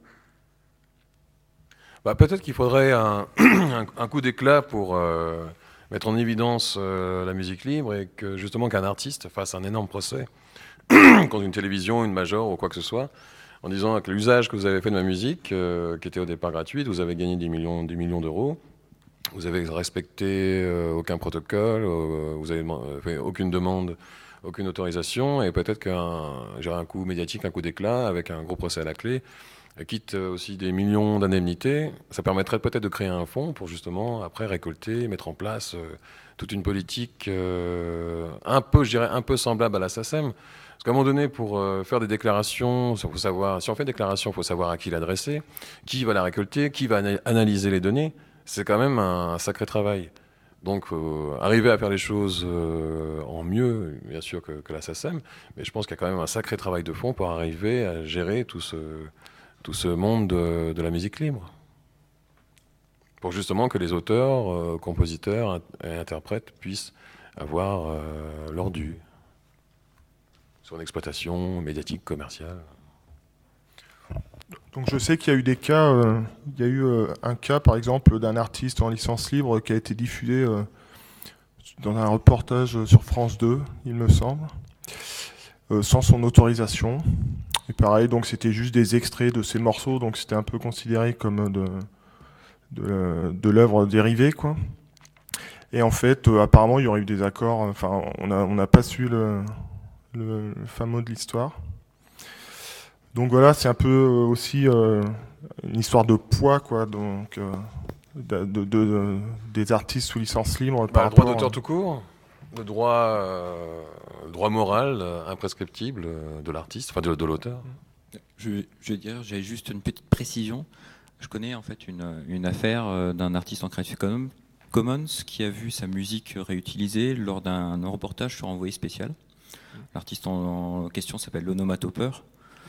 Bah, peut-être qu'il faudrait un, un, un coup d'éclat pour euh, mettre en évidence euh, la musique libre et que justement qu'un artiste fasse un énorme procès contre une télévision, une major ou quoi que ce soit, en disant que l'usage que vous avez fait de ma musique, euh, qui était au départ gratuite, vous avez gagné des millions, des millions d'euros, vous avez respecté euh, aucun protocole, euh, vous avez fait aucune demande, aucune autorisation, et peut-être qu'un j'ai un coup médiatique, un coup d'éclat, avec un gros procès à la clé, quitte aussi des millions d'indemnités, ça permettrait peut-être de créer un fonds pour justement après récolter, mettre en place euh, toute une politique euh, un peu, je dirais, un peu semblable à la SACEM. Parce qu'à un moment donné, pour euh, faire des déclarations, faut savoir, si on fait une déclaration, il faut savoir à qui l'adresser, qui va la récolter, qui va ana- analyser les données. C'est quand même un, un sacré travail. Donc, euh, arriver à faire les choses euh, en mieux, bien sûr, que, que la SACEM, mais je pense qu'il y a quand même un sacré travail de fond pour arriver à gérer tout ce... tout ce monde de, de la musique libre. Pour justement que les auteurs, euh, compositeurs et interprètes puissent avoir euh, leur dû sur une exploitation médiatique, commerciale. Donc je sais qu'il y a eu des cas, euh, il y a eu euh, un cas par exemple d'un artiste en licence libre qui a été diffusé euh, dans un reportage sur France deux, il me semble, euh, sans son autorisation. Et pareil, donc c'était juste des extraits de ces morceaux, donc c'était un peu considéré comme de, de, de l'œuvre dérivée, quoi. Et en fait, euh, apparemment, il y aurait eu des accords. Enfin, on n'a on n'a pas su le, le, le fin mot de l'histoire. Donc voilà, c'est un peu euh, aussi euh, une histoire de poids, quoi. Donc euh, de, de, de, des artistes sous licence libre. Bah, par le droit rapport, d'auteur tout court, le droit, euh, le droit moral euh, imprescriptible euh, de l'artiste, enfin de, de l'auteur. Je, je vais dire, j'ai juste une petite précision. Je connais en fait une, une affaire euh, d'un artiste en Creative Commons qui a vu sa musique réutilisée lors d'un reportage sur Envoyé spécial. L'artiste en, en question s'appelle l'onomatopeur.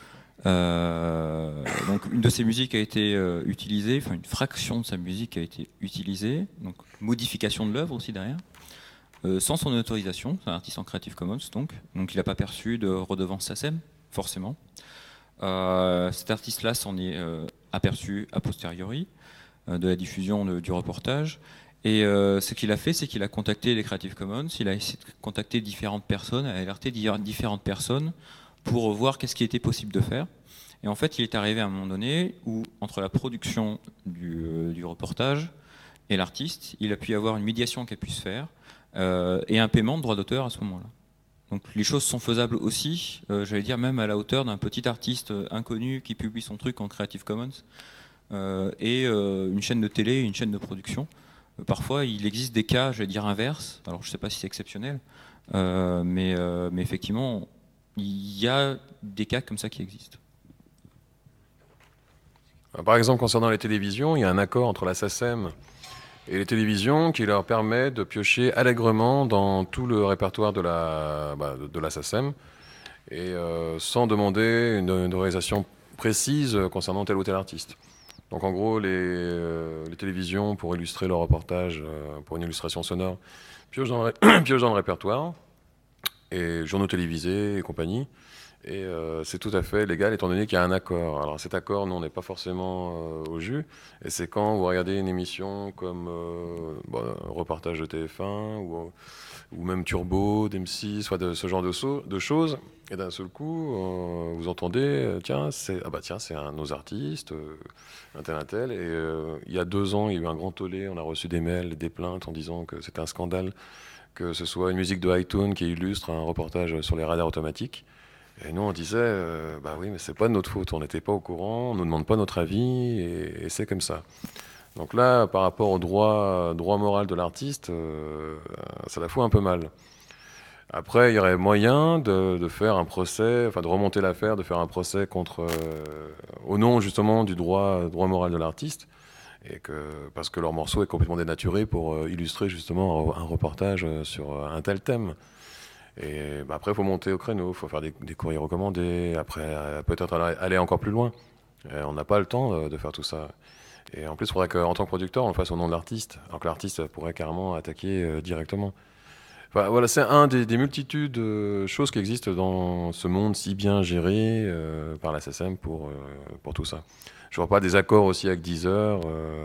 Euh, donc une de ses musiques a été euh, utilisée, enfin une fraction de sa musique a été utilisée, donc modification de l'œuvre aussi derrière, euh, sans son autorisation. C'est un artiste en Creative Commons, donc, donc il n'a pas perçu de redevance SACEM, forcément. Euh, cet artiste-là s'en est euh, aperçu a posteriori euh, de la diffusion de, du reportage. Et euh, ce qu'il a fait, c'est qu'il a contacté les Creative Commons, il a essayé de contacter différentes personnes, a alerté différentes personnes pour voir qu'est-ce qui était possible de faire. Et en fait, il est arrivé à un moment donné où, entre la production du, euh, du reportage et l'artiste, il a pu y avoir une médiation qui a pu se faire euh, et un paiement de droits d'auteur à ce moment-là. Donc les choses sont faisables aussi, euh, j'allais dire même à la hauteur d'un petit artiste inconnu qui publie son truc en Creative Commons euh, et euh, une chaîne de télé, une chaîne de production. Euh, parfois, il existe des cas, j'allais dire inverses. Alors je ne sais pas si c'est exceptionnel, euh, mais, euh, mais effectivement, il y a des cas comme ça qui existent. Par exemple, concernant les télévisions, il y a un accord entre la SACEM et les télévisions qui leur permet de piocher allègrement dans tout le répertoire de la, bah, de la SACEM et euh, sans demander une, une autorisation précise concernant tel ou tel artiste. Donc en gros, les, euh, les télévisions, pour illustrer leur reportage, euh, pour une illustration sonore, piochent dans le, piochent dans le répertoire, et journaux télévisés et compagnie. Et euh, c'est tout à fait légal étant donné qu'il y a un accord. Alors cet accord, nous, on n'est pas forcément euh, au jus. Et c'est quand vous regardez une émission comme euh, bon, un reportage de T F un ou, ou même Turbo, d'M six, soit de ce genre de, so de choses. Et d'un seul coup, euh, vous entendez, euh, tiens, c'est ah bah tiens, c'est un de nos artistes, euh, un tel, un tel. Et euh, il y a deux ans, il y a eu un grand tollé. On a reçu des mails, des plaintes en disant que c'était un scandale que ce soit une musique de iTunes qui illustre un reportage sur les radars automatiques. Et nous, on disait, euh, bah oui, mais c'est pas de notre faute, on n'était pas au courant, on nous demande pas notre avis, et, et c'est comme ça. Donc là, par rapport au droit, droit moral de l'artiste, euh, ça la fout un peu mal. Après, il y aurait moyen de, de faire un procès, enfin de remonter l'affaire, de faire un procès contre, euh, au nom justement du droit, droit moral de l'artiste, et que, parce que leur morceau est complètement dénaturé pour euh, illustrer justement un, un reportage sur un tel thème. Et bah, après, il faut monter au créneau, il faut faire des, des courriers recommandés, après euh, peut-être aller encore plus loin. Et on n'a pas le temps de, de faire tout ça. Et en plus, il faudrait qu'en tant que producteur, on le fasse au nom de l'artiste, alors que l'artiste pourrait carrément attaquer euh, directement. Enfin, voilà, c'est un des, des multitudes de choses qui existent dans ce monde si bien géré euh, par la SACEM pour, euh, pour tout ça. Je ne vois pas des accords aussi avec Deezer, euh,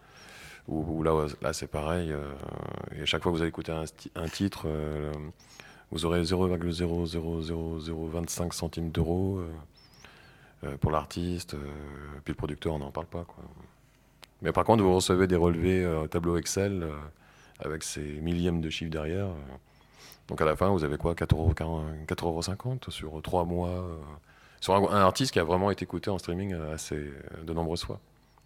où, où là, là c'est pareil. Euh, et à chaque fois que vous allez écouter un, un titre, euh, vous aurez zéro virgule zéro zéro zéro zéro vingt-cinq centimes d'euros euh, pour l'artiste, euh, puis le producteur, on n'en parle pas, quoi. Mais par contre, vous recevez des relevés euh, tableau Excel euh, avec ces millièmes de chiffres derrière. Euh. Donc à la fin, vous avez quoi, quatre euros cinquante sur trois mois euh, sur un, un artiste qui a vraiment été écouté en streaming assez de nombreuses fois.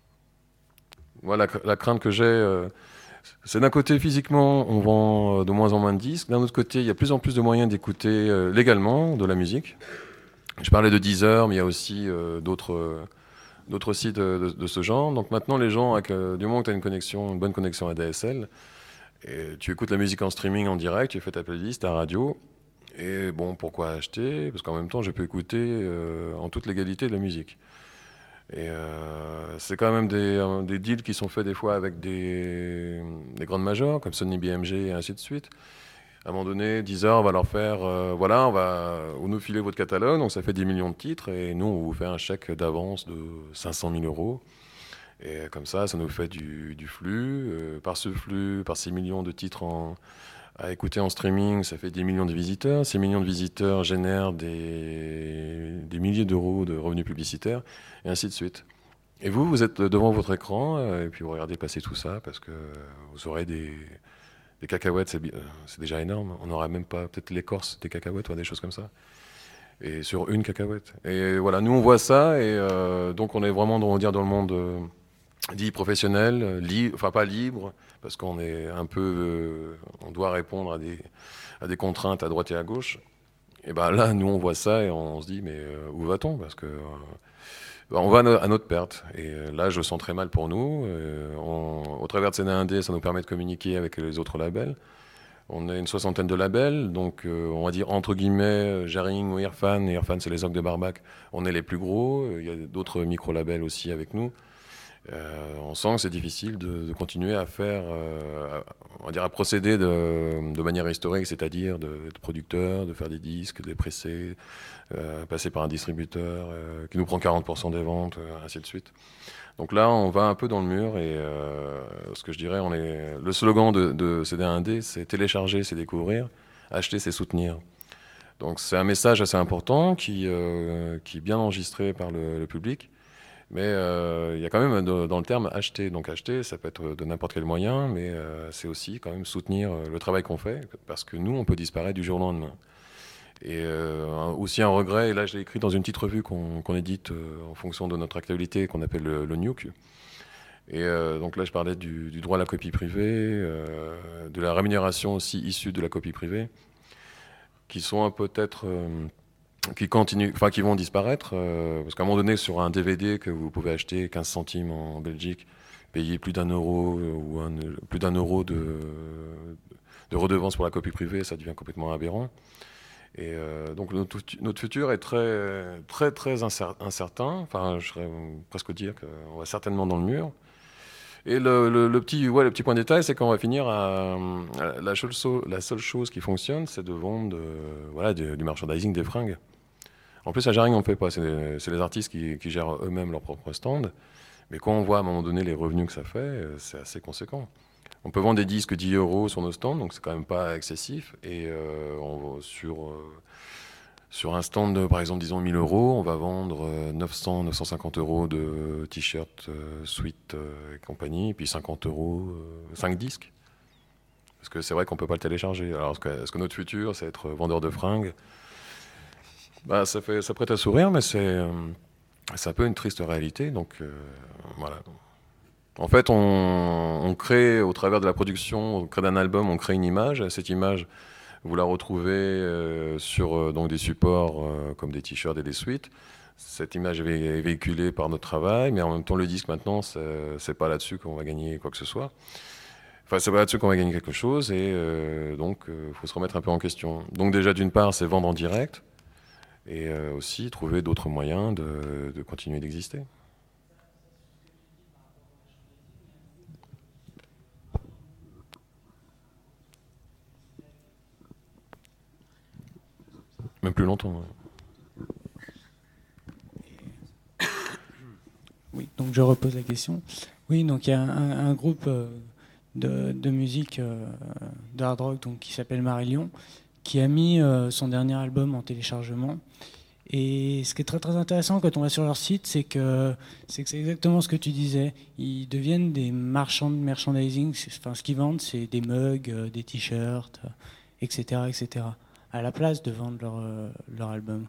Voilà, la, la crainte que j'ai, euh, c'est d'un côté, physiquement, on vend euh, de moins en moins de disques. D'un autre côté, il y a de plus en plus de moyens d'écouter euh, légalement de la musique. Je parlais de Deezer, mais il y a aussi euh, d'autres... Euh, d'autres sites de, de, de ce genre. Donc maintenant, les gens, avec, euh, du moment que tu as une connexion, une bonne connexion A D S L, et tu écoutes la musique en streaming en direct, tu fais ta playlist, ta radio, et bon, pourquoi acheter? Parce qu'en même temps, je peux écouter euh, en toute légalité de la musique. Et euh, c'est quand même des, euh, des deals qui sont faits des fois avec des, des grandes majors, comme Sony B M G et ainsi de suite. À un moment donné, Deezer va leur faire, euh, voilà, on va vous nous filer votre catalogue, donc ça fait dix millions de titres, et nous, on vous fait un chèque d'avance de cinq cent mille euros. Et comme ça, ça nous fait du, du flux. Euh, par ce flux, par ces millions de titres en, à écouter en streaming, ça fait dix millions de visiteurs. Ces millions de visiteurs génèrent des, des milliers d'euros de revenus publicitaires, et ainsi de suite. Et vous, vous êtes devant votre écran, et puis vous regardez passer tout ça, parce que vous aurez des... des cacahuètes, c'est, c'est déjà énorme. On n'aura même pas peut-être l'écorce des cacahuètes ou des choses comme ça. Et sur une cacahuète. Et voilà, nous on voit ça, et euh, donc on est vraiment on va dire, dans le monde euh, dit professionnel, li- enfin pas libre, parce qu'on est un peu, euh, on doit répondre à des, à des contraintes à droite et à gauche. Et ben là, nous on voit ça et on se dit, mais euh, où va-t-on? Parce que euh, on va à notre perte. Et euh, là, je sens très mal pour nous. Euh, on, au travers de C D un D, ça nous permet de communiquer avec les autres labels. On a une soixantaine de labels, donc euh, on va dire entre guillemets Jaring ou Irfan. Et Irfan, c'est les Orgues de Barbac. On est les plus gros. Il y a d'autres micro-labels aussi avec nous. Euh, on sent que c'est difficile de, de continuer à faire, euh, à, on va dire à procéder de, de manière historique, c'est-à-dire d'être producteur, de faire des disques, de les presser, euh, passer par un distributeur euh, qui nous prend quarante pour cent des ventes, euh, ainsi de suite. Donc là, on va un peu dans le mur et euh, ce que je dirais, on est le slogan de, de C D un D, c'est télécharger, c'est découvrir, acheter, c'est soutenir. Donc c'est un message assez important qui, euh, qui est bien enregistré par le, le public. Mais euh, il y a quand même de, dans le terme acheter. Donc acheter, ça peut être de n'importe quel moyen, mais euh, c'est aussi quand même soutenir le travail qu'on fait, parce que nous, on peut disparaître du jour au lendemain. Et euh, aussi un regret, et là je l'ai écrit dans une petite revue qu'on, qu'on édite euh, en fonction de notre actualité, qu'on appelle le, le N U C. Et euh, donc là je parlais du, du droit à la copie privée, euh, de la rémunération aussi issue de la copie privée, qui sont peut-être... Euh, qui continuent, enfin qui vont disparaître, euh, parce qu'à un moment donné, sur un D V D que vous pouvez acheter quinze centimes en Belgique, payer plus d'un euro euh, ou un, plus d'un euro de, de redevance pour la copie privée, ça devient complètement aberrant. Et euh, donc notre, notre futur est très, très, très incertain. Enfin, je serais presque dire qu'on va certainement dans le mur. Et le, le, le, petit, ouais, le petit point de détail, c'est qu'on va finir à, à la, seule, la seule chose qui fonctionne, c'est de vendre euh, voilà, du, du merchandising, des fringues. En plus, à Jaring, on ne fait pas. C'est, c'est les artistes qui, qui gèrent eux-mêmes leur propre stand. Mais quand on voit à un moment donné les revenus que ça fait, c'est assez conséquent. On peut vendre des disques dix euros sur nos stands, donc c'est quand même pas excessif. Et euh, on, sur, euh, sur un stand de, par exemple, disons mille euros, on va vendre neuf cents, neuf cent cinquante euros de t-shirts, euh, suites euh, et compagnie, et puis cinquante euros, euh, cinq disques. Parce que c'est vrai qu'on ne peut pas le télécharger. Alors, est-ce que, est-ce que notre futur, c'est être vendeur de fringues? Bah, ça, fait, ça prête à sourire, mais c'est, euh, c'est un peu une triste réalité. Donc, euh, voilà. En fait, on, on crée, au travers de la production, au travers d'un album, on crée une image. Cette image, vous la retrouvez euh, sur euh, donc des supports euh, comme des t-shirts et des suites. Cette image est, vé- est véhiculée par notre travail, mais en même temps, le disque, maintenant, c'est, c'est pas là-dessus qu'on va gagner quoi que ce soit. Enfin, c'est pas là-dessus qu'on va gagner quelque chose, et euh, donc, il euh, faut se remettre un peu en question. Donc, déjà, d'une part, c'est vendre en direct. Et euh, aussi trouver d'autres moyens de, de continuer d'exister. Même plus longtemps. Ouais. Oui, donc je repose la question. Oui, donc il y a un, un groupe de, de musique euh, de hard rock donc, qui s'appelle Marillion, qui a mis euh, son dernier album en téléchargement. Et ce qui est très très intéressant quand on va sur leur site, c'est que c'est, que c'est exactement ce que tu disais. Ils deviennent des marchands de merchandising. Enfin, ce qu'ils vendent, c'est des mugs, euh, des t-shirts, euh, et cetera, et cetera. À la place de vendre leur, euh, leur album.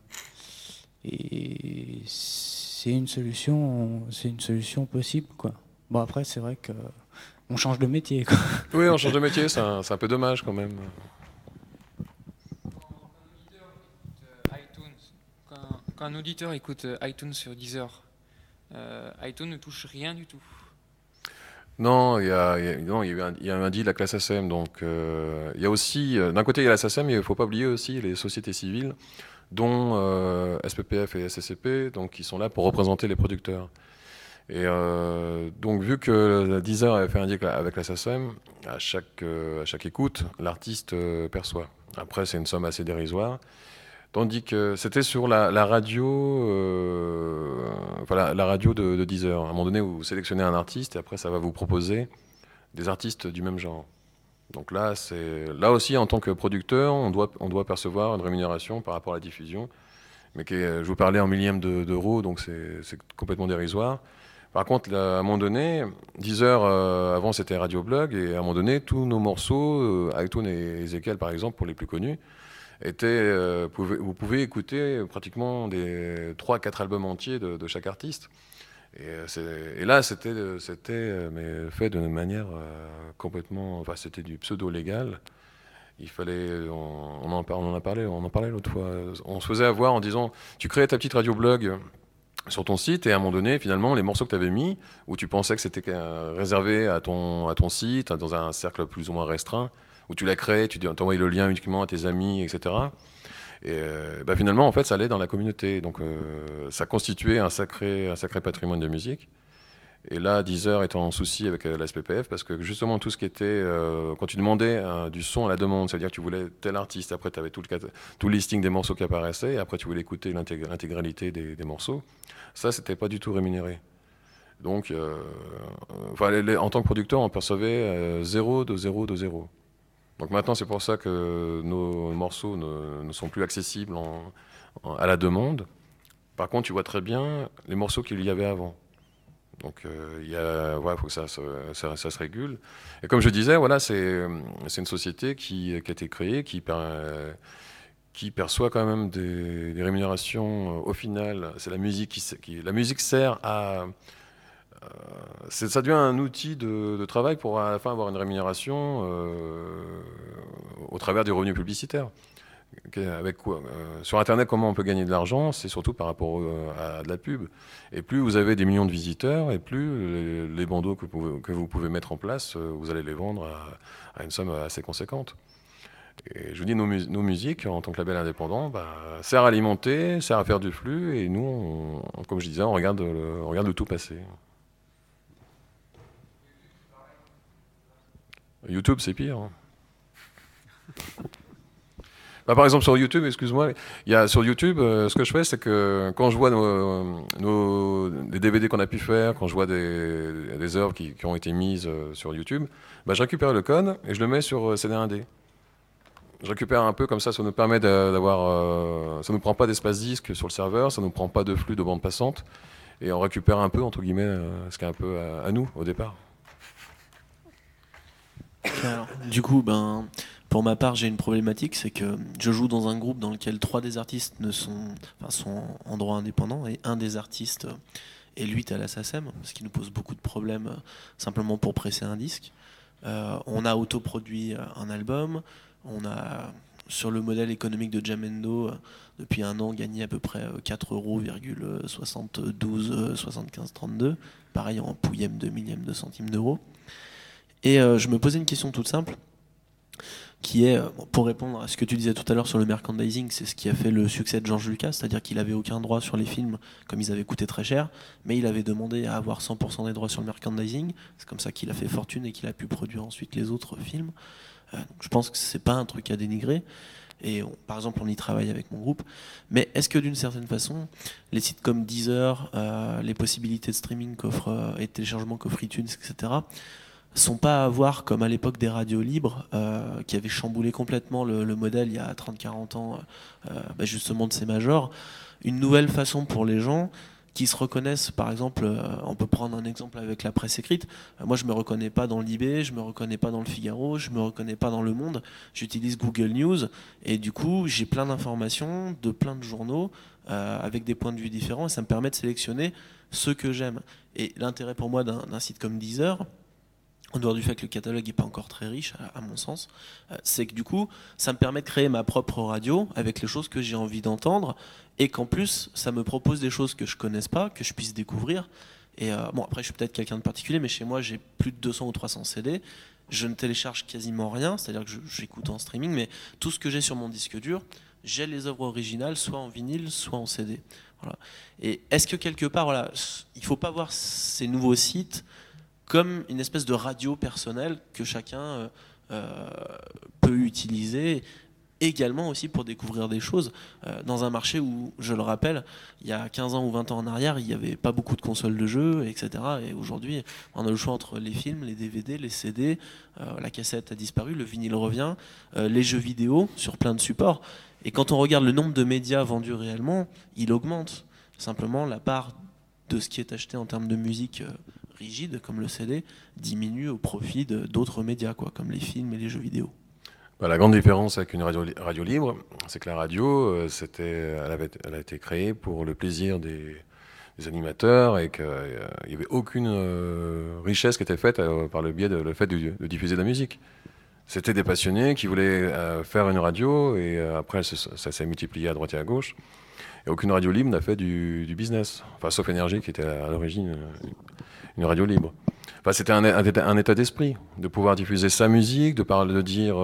Et c'est une solution, c'est une solution possible, quoi. Bon après, c'est vrai que on change de métier, quoi. Oui, on change de métier, c'est un, c'est un peu dommage quand même. Quand un auditeur écoute iTunes sur Deezer, euh, iTunes ne touche rien du tout. Non, il y a, il y a, non, il y a eu un, il y a un deal, la classe S A C E M. Donc, euh, il y a aussi, euh, d'un côté, il y a la S A C E M, mais il ne faut pas oublier aussi les sociétés civiles, dont euh, S P P F et S C C P, donc, qui sont là pour représenter les producteurs. Et euh, donc, vu que Deezer avait fait un deal avec la S A C E M, à chaque, euh, à chaque écoute, l'artiste euh, perçoit. Après, c'est une somme assez dérisoire. Tandis que c'était sur la, la radio, euh, enfin la, la radio de, de Deezer. À un moment donné, vous sélectionnez un artiste et après, ça va vous proposer des artistes du même genre. Donc là, c'est, là aussi, en tant que producteur, on doit, on doit percevoir une rémunération par rapport à la diffusion. Mais qui est, je vous parlais en millième de, d'euros, donc c'est, c'est complètement dérisoire. Par contre, là, à un moment donné, Deezer, euh, avant c'était Radio Blog, et à un moment donné, tous nos morceaux, euh, iTunes et Ezekiel par exemple, pour les plus connus, étaient, euh, pouvez, vous pouvez écouter pratiquement des trois à quatre albums entiers de, de chaque artiste. Et, c'est, et là, c'était, c'était mais fait de manière euh, complètement, enfin, c'était du pseudo-légal. Il fallait, on, on, en, on en a parlé, on en parlait l'autre fois. On se faisait avoir en disant, tu créais ta petite radio blog sur ton site, et à un moment donné, finalement, les morceaux que tu avais mis, où tu pensais que c'était réservé à ton, à ton site, dans un cercle plus ou moins restreint, où tu l'as créé, tu t'envoyais le lien uniquement à tes amis, et cetera. Et euh, bah finalement, en fait, ça allait dans la communauté. Donc, euh, ça constituait un sacré, un sacré patrimoine de musique. Et là, Deezer est en souci avec euh, la S P P F, parce que justement, tout ce qui était... Euh, quand tu demandais euh, du son à la demande, c'est-à-dire que tu voulais tel artiste, après tu avais tout le, tout le listing des morceaux qui apparaissaient, et après tu voulais écouter l'intég- l'intégralité des, des morceaux, ça, c'était pas du tout rémunéré. Donc, euh, enfin, les, les, en tant que producteur, on percevait euh, zéro de zéro de zéro. Donc maintenant, c'est pour ça que nos morceaux ne, ne sont plus accessibles en, en, à la demande. Par contre, tu vois très bien les morceaux qu'il y avait avant. Donc, euh, il euh, ouais, faut que ça, ça, ça, ça se régule. Et comme je disais, voilà, c'est, c'est une société qui, qui a été créée, qui, euh, qui perçoit quand même des, des rémunérations. Euh, au final, c'est la musique qui, qui la musique sert à euh, c'est, ça devient un outil de, de travail pour à la fin avoir une rémunération euh, au travers du revenu publicitaire. Avec quoi euh, sur Internet, comment on peut gagner de l'argent? C'est surtout par rapport euh, à de la pub. Et plus vous avez des millions de visiteurs, et plus les, les bandeaux que vous, pouvez, que vous pouvez mettre en place, euh, vous allez les vendre à, à une somme assez conséquente. Et je vous dis, nos, nos musiques, en tant que label indépendant, bah, servent à alimenter, servent à faire du flux, et nous, on, comme je disais, on regarde le, on regarde le tout passer. YouTube, c'est pire. Hein. Bah, par exemple, sur YouTube, excuse-moi, il y a, sur YouTube, euh, ce que je fais, c'est que quand je vois nos, nos, les D V D qu'on a pu faire, quand je vois des, des œuvres qui, qui ont été mises euh, sur YouTube, bah, je récupère le code et je le mets sur euh, C D un D. Je récupère un peu comme ça, ça nous permet d'avoir... Euh, ça ne nous prend pas d'espace disque sur le serveur, ça ne nous prend pas de flux de bande passante, et on récupère un peu, entre guillemets, euh, ce qui est un peu à, à nous, au départ. Alors, du coup, ben... Pour ma part, j'ai une problématique, c'est que je joue dans un groupe dans lequel trois des artistes ne sont, enfin, sont en droit indépendant, et un des artistes est lui à la S A C E M, ce qui nous pose beaucoup de problèmes simplement pour presser un disque. Euh, on a autoproduit un album, on a, sur le modèle économique de Jamendo, depuis un an, gagné à peu près quatre euros virgule soixante-douze soixante-quinze trente-deux, pareil en pouillème de millième de centimes d'euros. Et euh, je me posais une question toute simple, qui est, pour répondre à ce que tu disais tout à l'heure sur le merchandising, c'est ce qui a fait le succès de George Lucas, c'est-à-dire qu'il n'avait aucun droit sur les films, comme ils avaient coûté très cher, mais il avait demandé à avoir cent pour cent des droits sur le merchandising, c'est comme ça qu'il a fait fortune et qu'il a pu produire ensuite les autres films. Euh, donc je pense que c'est pas un truc à dénigrer, et on, par exemple on y travaille avec mon groupe, mais est-ce que d'une certaine façon, les sites comme Deezer, euh, les possibilités de streaming qu'offre, euh, et de téléchargement qu'offre iTunes, et cetera, sont pas à voir comme à l'époque des radios libres euh, qui avaient chamboulé complètement le, le modèle il y a trente à quarante ans euh, bah justement de ces majors, une nouvelle façon pour les gens qui se reconnaissent, par exemple, euh, on peut prendre un exemple avec la presse écrite, euh, moi je me reconnais pas dans l'I B, je me reconnais pas dans le Figaro, je me reconnais pas dans Le Monde, j'utilise Google News et du coup j'ai plein d'informations de plein de journaux euh, avec des points de vue différents et ça me permet de sélectionner ceux que j'aime. Et l'intérêt pour moi d'un, d'un site comme Deezer, en dehors du fait que le catalogue n'est pas encore très riche, à, à mon sens, euh, c'est que du coup, ça me permet de créer ma propre radio avec les choses que j'ai envie d'entendre, et qu'en plus, ça me propose des choses que je ne connaisse pas, que je puisse découvrir. Et euh, bon, après, je suis peut-être quelqu'un de particulier, mais chez moi, j'ai plus de deux cents ou trois cents C D. Je ne télécharge quasiment rien, c'est-à-dire que je, j'écoute en streaming, mais tout ce que j'ai sur mon disque dur, j'ai les œuvres originales, soit en vinyle, soit en C D. Voilà. Et est-ce que quelque part, voilà, il ne faut pas voir ces nouveaux sites comme une espèce de radio personnelle que chacun euh, euh, peut utiliser, également aussi pour découvrir des choses, euh, dans un marché où, je le rappelle, il y a quinze ans ou vingt ans en arrière, il n'y avait pas beaucoup de consoles de jeux, et cetera. Et aujourd'hui, on a le choix entre les films, les D V D, les C D, euh, la cassette a disparu, le vinyle revient, euh, les jeux vidéo sur plein de supports. Et quand on regarde le nombre de médias vendus réellement, il augmente. Simplement, la part de ce qui est acheté en termes de musique euh, rigide, comme le C D, diminue au profit de, d'autres médias, quoi, comme les films et les jeux vidéo. Bah, la grande différence avec une radio, radio libre, c'est que la radio, euh, c'était, elle, avait, elle a été créée pour le plaisir des, des animateurs et qu'il euh, n'y avait aucune euh, richesse qui était faite euh, par le biais de le fait de, de diffuser de la musique. C'était des passionnés qui voulaient euh, faire une radio et euh, après ça, ça s'est multiplié à droite et à gauche. Et aucune radio libre n'a fait du, du business, enfin sauf Énergie qui était à l'origine une, une radio libre. Enfin, c'était un, un, un état d'esprit, de pouvoir diffuser sa musique, de parler, de dire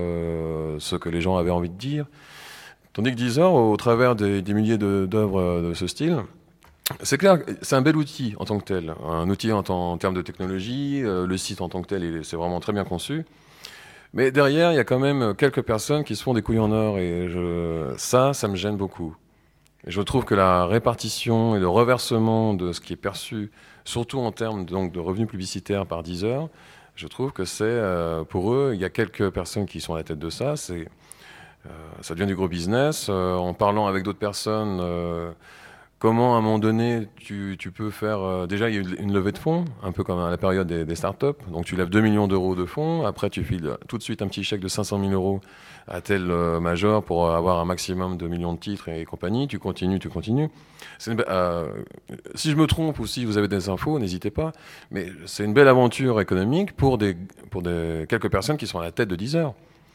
euh, ce que les gens avaient envie de dire. Tandis que Deezer, au travers des, des milliers de, d'œuvres de ce style, c'est clair, c'est un bel outil en tant que tel, un outil en, en, en termes de technologie, euh, le site en tant que tel, il, c'est vraiment très bien conçu. Mais derrière, il y a quand même quelques personnes qui se font des couilles en or, et je, ça, ça me gêne beaucoup. Et je trouve que la répartition et le reversement de ce qui est perçu, surtout en termes donc, de revenus publicitaires par Deezer, je trouve que c'est, euh, pour eux, il y a quelques personnes qui sont à la tête de ça, c'est, euh, ça devient du gros business. Euh, en parlant avec d'autres personnes, euh, comment à un moment donné tu, tu peux faire... Euh, déjà, il y a eu une levée de fonds, un peu comme à la période des, des startups. Donc tu lèves deux millions d'euros de fonds, après tu files tout de suite un petit chèque de cinq cent mille euros à tel euh, major pour avoir un maximum de millions de titres et, et compagnie. Tu continues, tu continues. C'est une, euh, si je me trompe ou si vous avez des infos, n'hésitez pas. Mais c'est une belle aventure économique pour, des, pour des, quelques personnes qui sont à la tête de Deezer.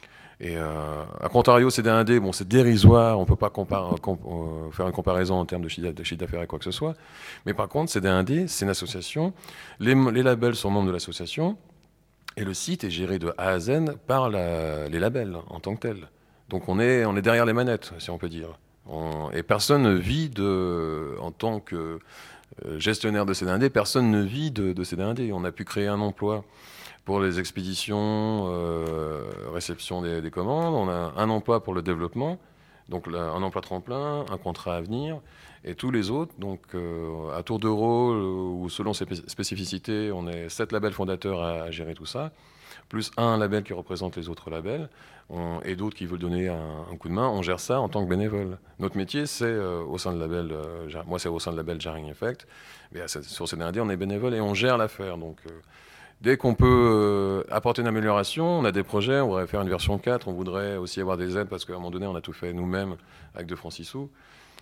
Et euh, à contrario, C D un D, bon, c'est dérisoire, on ne peut pas compar- comp- euh, faire une comparaison en termes de chiffre d'affaires et quoi que ce soit. Mais par contre, C D un D, c'est une association. Les, les labels sont membres de l'association. Et le site est géré de A à Z par la, les labels en tant que tels. Donc on est, on est derrière les manettes, si on peut dire. On, et personne ne vit de, en tant que gestionnaire de C D un D, personne ne vit de, de C D un D. On a pu créer un emploi pour les expéditions, euh, réception des, des commandes. On a un emploi pour le développement, donc là, un emploi tremplin, un contrat à venir, et tous les autres, donc euh, à tour de rôle, ou selon ses spécificités, on est sept labels fondateurs à, à gérer tout ça, plus un label qui représente les autres labels, on, et d'autres qui veulent donner un, un coup de main. On gère ça en tant que bénévole. Notre métier, c'est euh, au sein de label, euh, moi c'est au sein de label Jarring Effect, mais sur C D un D, on est bénévole et on gère l'affaire. Donc euh, dès qu'on peut euh, apporter une amélioration, on a des projets, on voudrait faire une version quatre, on voudrait aussi avoir des aides parce qu'à un moment donné, on a tout fait nous-mêmes avec deux francs six sous.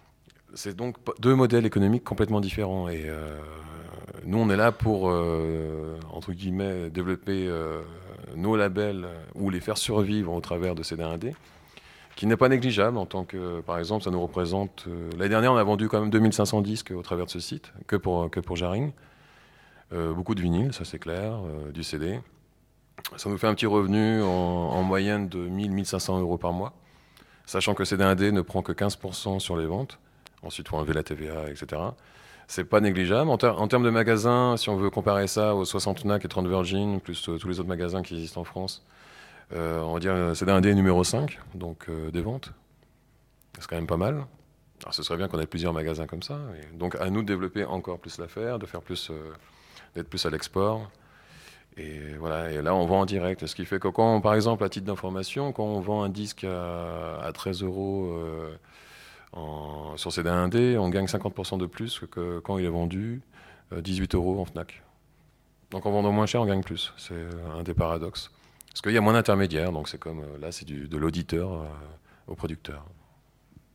C'est donc deux modèles économiques complètement différents. Et euh, nous, on est là pour, euh, entre guillemets, développer euh, nos labels ou les faire survivre au travers de C D un D, qui n'est pas négligeable en tant que, par exemple, ça nous représente... Euh, l'année dernière, on a vendu quand même deux mille cinq cents disques au travers de ce site, que pour, que pour Jarring. Euh, beaucoup de vinyle, ça c'est clair, euh, du C D. Ça nous fait un petit revenu en, en moyenne de mille à mille cinq cents euros par mois, sachant que C D un D ne prend que quinze pour cent sur les ventes. Ensuite, il faut enlever la T V A, et cetera. C'est pas négligeable. En, ter- en termes de magasins, si on veut comparer ça aux soixante N A C et trente Virgin, plus euh, tous les autres magasins qui existent en France, euh, on va dire C D un D numéro cinq, donc euh, des ventes. C'est quand même pas mal. Alors, ce serait bien qu'on ait plusieurs magasins comme ça. Et donc, à nous de développer encore plus l'affaire, de faire plus... Euh, d'être plus à l'export. Et voilà, et là on vend en direct. Ce qui fait que quand, par exemple, à titre d'information, quand on vend un disque à, à treize euros euh, en, sur C D un D, on gagne cinquante pour cent de plus que quand il est vendu euh, dix-huit euros en Fnac. Donc en vendant moins cher, on gagne plus. C'est un des paradoxes. Parce qu'il y a moins d'intermédiaires, donc c'est comme, là c'est du, de l'auditeur euh, au producteur.